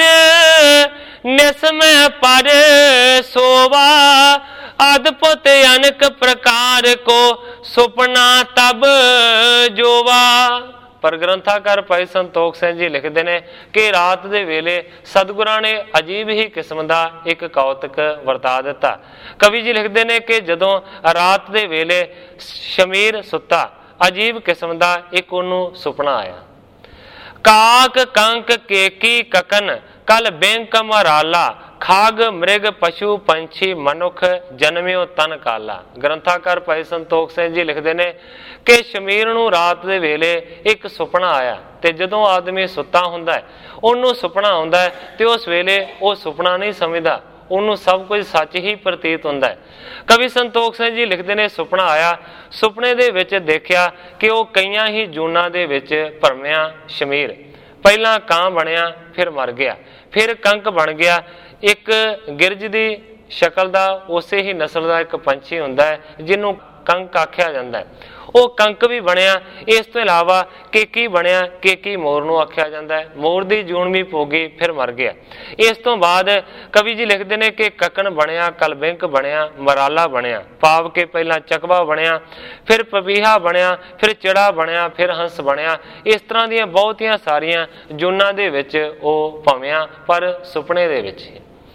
निसमय पर सोवा, अद्भुत अनेक प्रकार को सुपना तब जोवा। पर ग्रंथाकार भाई संतोख सिंह जी लिखते हैं कि रात दे वेले सतगुरां ने अजीब ही किस्म का एक कौतक वरता दिता। कवि जी लिखते हैं कि जदों रात दे वेले शमीर सुता, अजीब किस्म का एक उन्हों सुपना आया। काक कंक केकी ककन कल बैंक मराला, खाग मृग पशु पंछी मनुख जन्मियो तन काला। ग्रंथाकार भाई संतोख सिंह जी लिखते हैं कि शमीर नूं रात दे वेले एक सुपना आया, ते जदों आदमी सुता हुंदा है उन्होंने सुपना आउंदा है ते उस वेले वो सुपना नहीं समझदा, उन्होंने सब कुछ सच ही प्रतीत हुंदा है। कवि संतोख सिंह जी लिखते हैं सुपना आया, सुपने दे विच देखिया कि वो कईयां ही जूनां दे विच भरमिया शमीर, पहला कां बनिया फिर मर गया, फिर कंक बन गया, एक गिरज की शक्ल का उसे ही नस्ल का एक पंछी हुंदा है जिन्हों कंक आख्या जाता है, वो कंक भी बनया। इस तो इलावा केकी बनया, केकी मोर नूं आख्या जाता है, मोर की जून भी पोगी फिर मर गया। इस तो बाद कवि जी लिखते हैं कि ककन बनया, कलबिंक बनया, मराला बनया, पाव के पहला चकवा बनया, फिर पपीहा बनया, फिर चिड़ा बनया, फिर हंस बनया। इस तरह दी बहुतियां सारियां जूनां दे विच वो भविया, पर सुपने दे विच।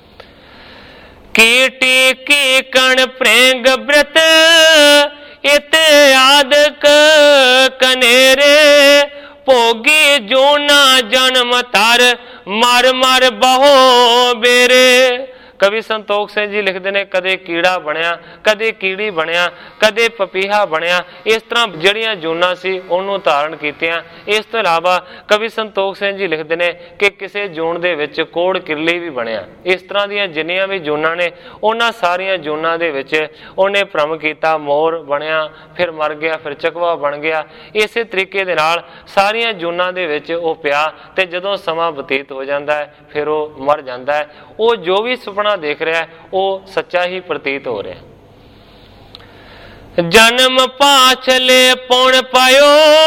कीटी की कण प्रेंग व्रत इत आदक कनेरे, भोगी जूना जन्म तार मर मर बहो बेरे। कवि संतोख सिंह जी लिखते हैं कदे कीड़ा बनया, कदे कीड़ी बनया, कदे पपीहा बनया। इस तरह जड़ियां जूना सी उन्होंने धारण कीतियां। इस तो इलावा कवि संतोख सिंह जी लिखते हैं कि किसी जून दे विच कोड़ किरली भी बनया। इस तरह दियां जिन्नियां भी जूना ने उन्हां सारियां जूना दे विच उन्हें भ्रम किया, मोर बनया, फिर मर गया, फिर चकवा बन गया। इस तरीके दे नाल सारियां जूना दे विच वो पिया ते जदों समा बतीत हो जाता है फिर वो मर जाता है। वो जो भी सुपना देख रहा है वो सच्चा ही प्रतीत हो रहा है। जन्म पाछले पुण पायो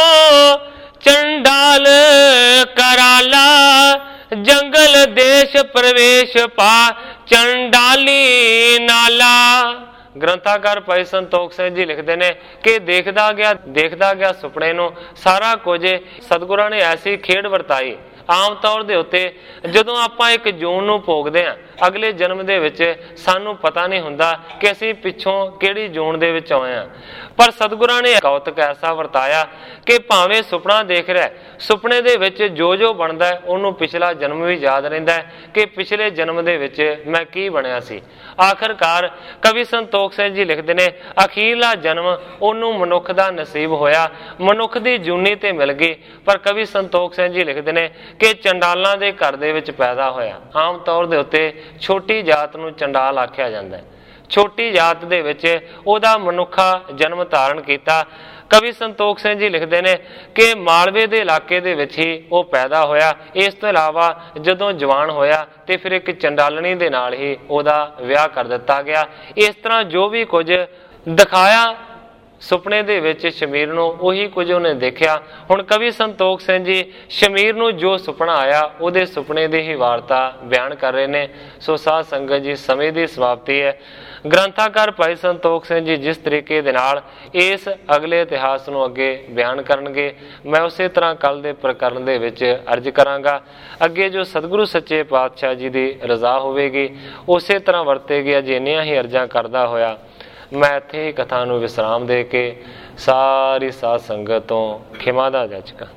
चंडाल कराला, जंगल देश प्रवेश पा चंडाली नाला। ग्रंथाकार भाई संतोख सिंह जी लिखते हैं कि देखदा गया सुपने नूं सारा कुछ सतगुरां ने ऐसी खेड वरताई। आम तौर दे उत्ते जदों आपां एक जून नूं भोगदे हां अगले जन्म दे विच सानूं पता नहीं हुंदा कि असीं पिछों किहड़ी जून दे विच आए हां। पर सतगुरां ने कौतक ऐसा वरताया कि भावें सुपना देख रहा है, सुपने दे विच जो जो बनदा है उहनूं पिछला जन्म भी याद रहिंदा है कि पिछले जन्म दे विच मैं की बनिया सी। आखिरकार कवि संतोख सिंह जी लिखते हैं अखीरला जन्म उहनूं मनुख दा नसीब होया, मनुख दी जूनी ते मिल गई। पर कवि संतोख सिंह जी लिखते हैं कि चंडालां दे घर दे विच पैदा होया। आम तौर दे उत्ते छोटी जात नूं चंडाल आख्या जांदा है। छोटी जात दे विच ओहदा मनुखा जन्म धारण कीता। कवि संतोख सिंह जी लिखते हैं कि मालवे के इलाके दे विच ही वो पैदा होया। इस तो इलावा जदों जवान होया तो फिर एक चंडालनी दे नाल ही ओहदा विआह कर दिता गया। इस तरह जो भी कुछ दिखाया सुपने दे विच शमीर नूं उही कुछ उन्हें देखा। हुण कवि संतोख सिंह जी शमीर नूं जो सुपना आया उहदे सुपने दी ही वार्ता बयान कर रहे ने। सो साध संगत जी समय की समाप्ति है। ग्रंथाकार भाई संतोख सिंह जी जिस तरीके दे नाल इस अगले इतिहास नूं अगे बयान करनगे मैं उसे तरह कल दे प्रकरण दे विच अर्ज करांगा। अगे जो सतगुरु सच्चे पातशाह जी की रजा होवेगी उसे तरह वरतेगी। अज इन्नियां ही अर्जां करदा होया मैं इत्थे ही कथा नूं विश्राम दे के सारी साध संगत तो खिमा दा जाचका।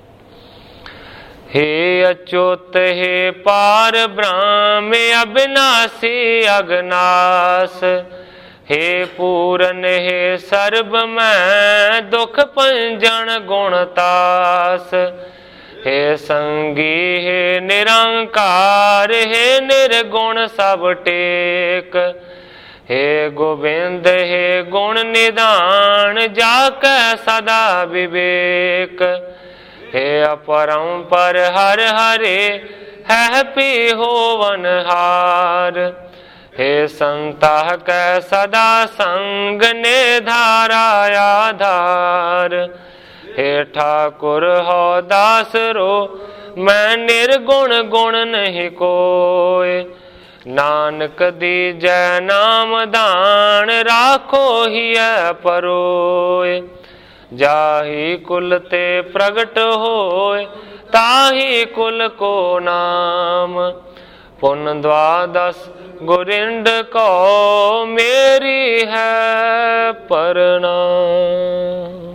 हे अच्युत हे पार ब्रह्म अविनाशी अगनास, हे पूरन हे सर्ब मैं दुख पंजन गुणतास, हे संगी हे निरंकार हे निर्गुण सब टेक, हे गोविंद हे गुण निदान जाकै सदा विवेक, हे अपरंपर हर हरे है पी होवन हार, हे संताह कै सदा संग ने धारा आधार, हे ठाकुर हो दास रो मैं निर्गुण गुण नहीं कोय, नानक दीजै नाम दान राखो हिय परोय, जाहि कुल ते प्रगट होय ताहि कुल को नाम, पुन द्वादश गोरिंड को मेरी है प्रणाम।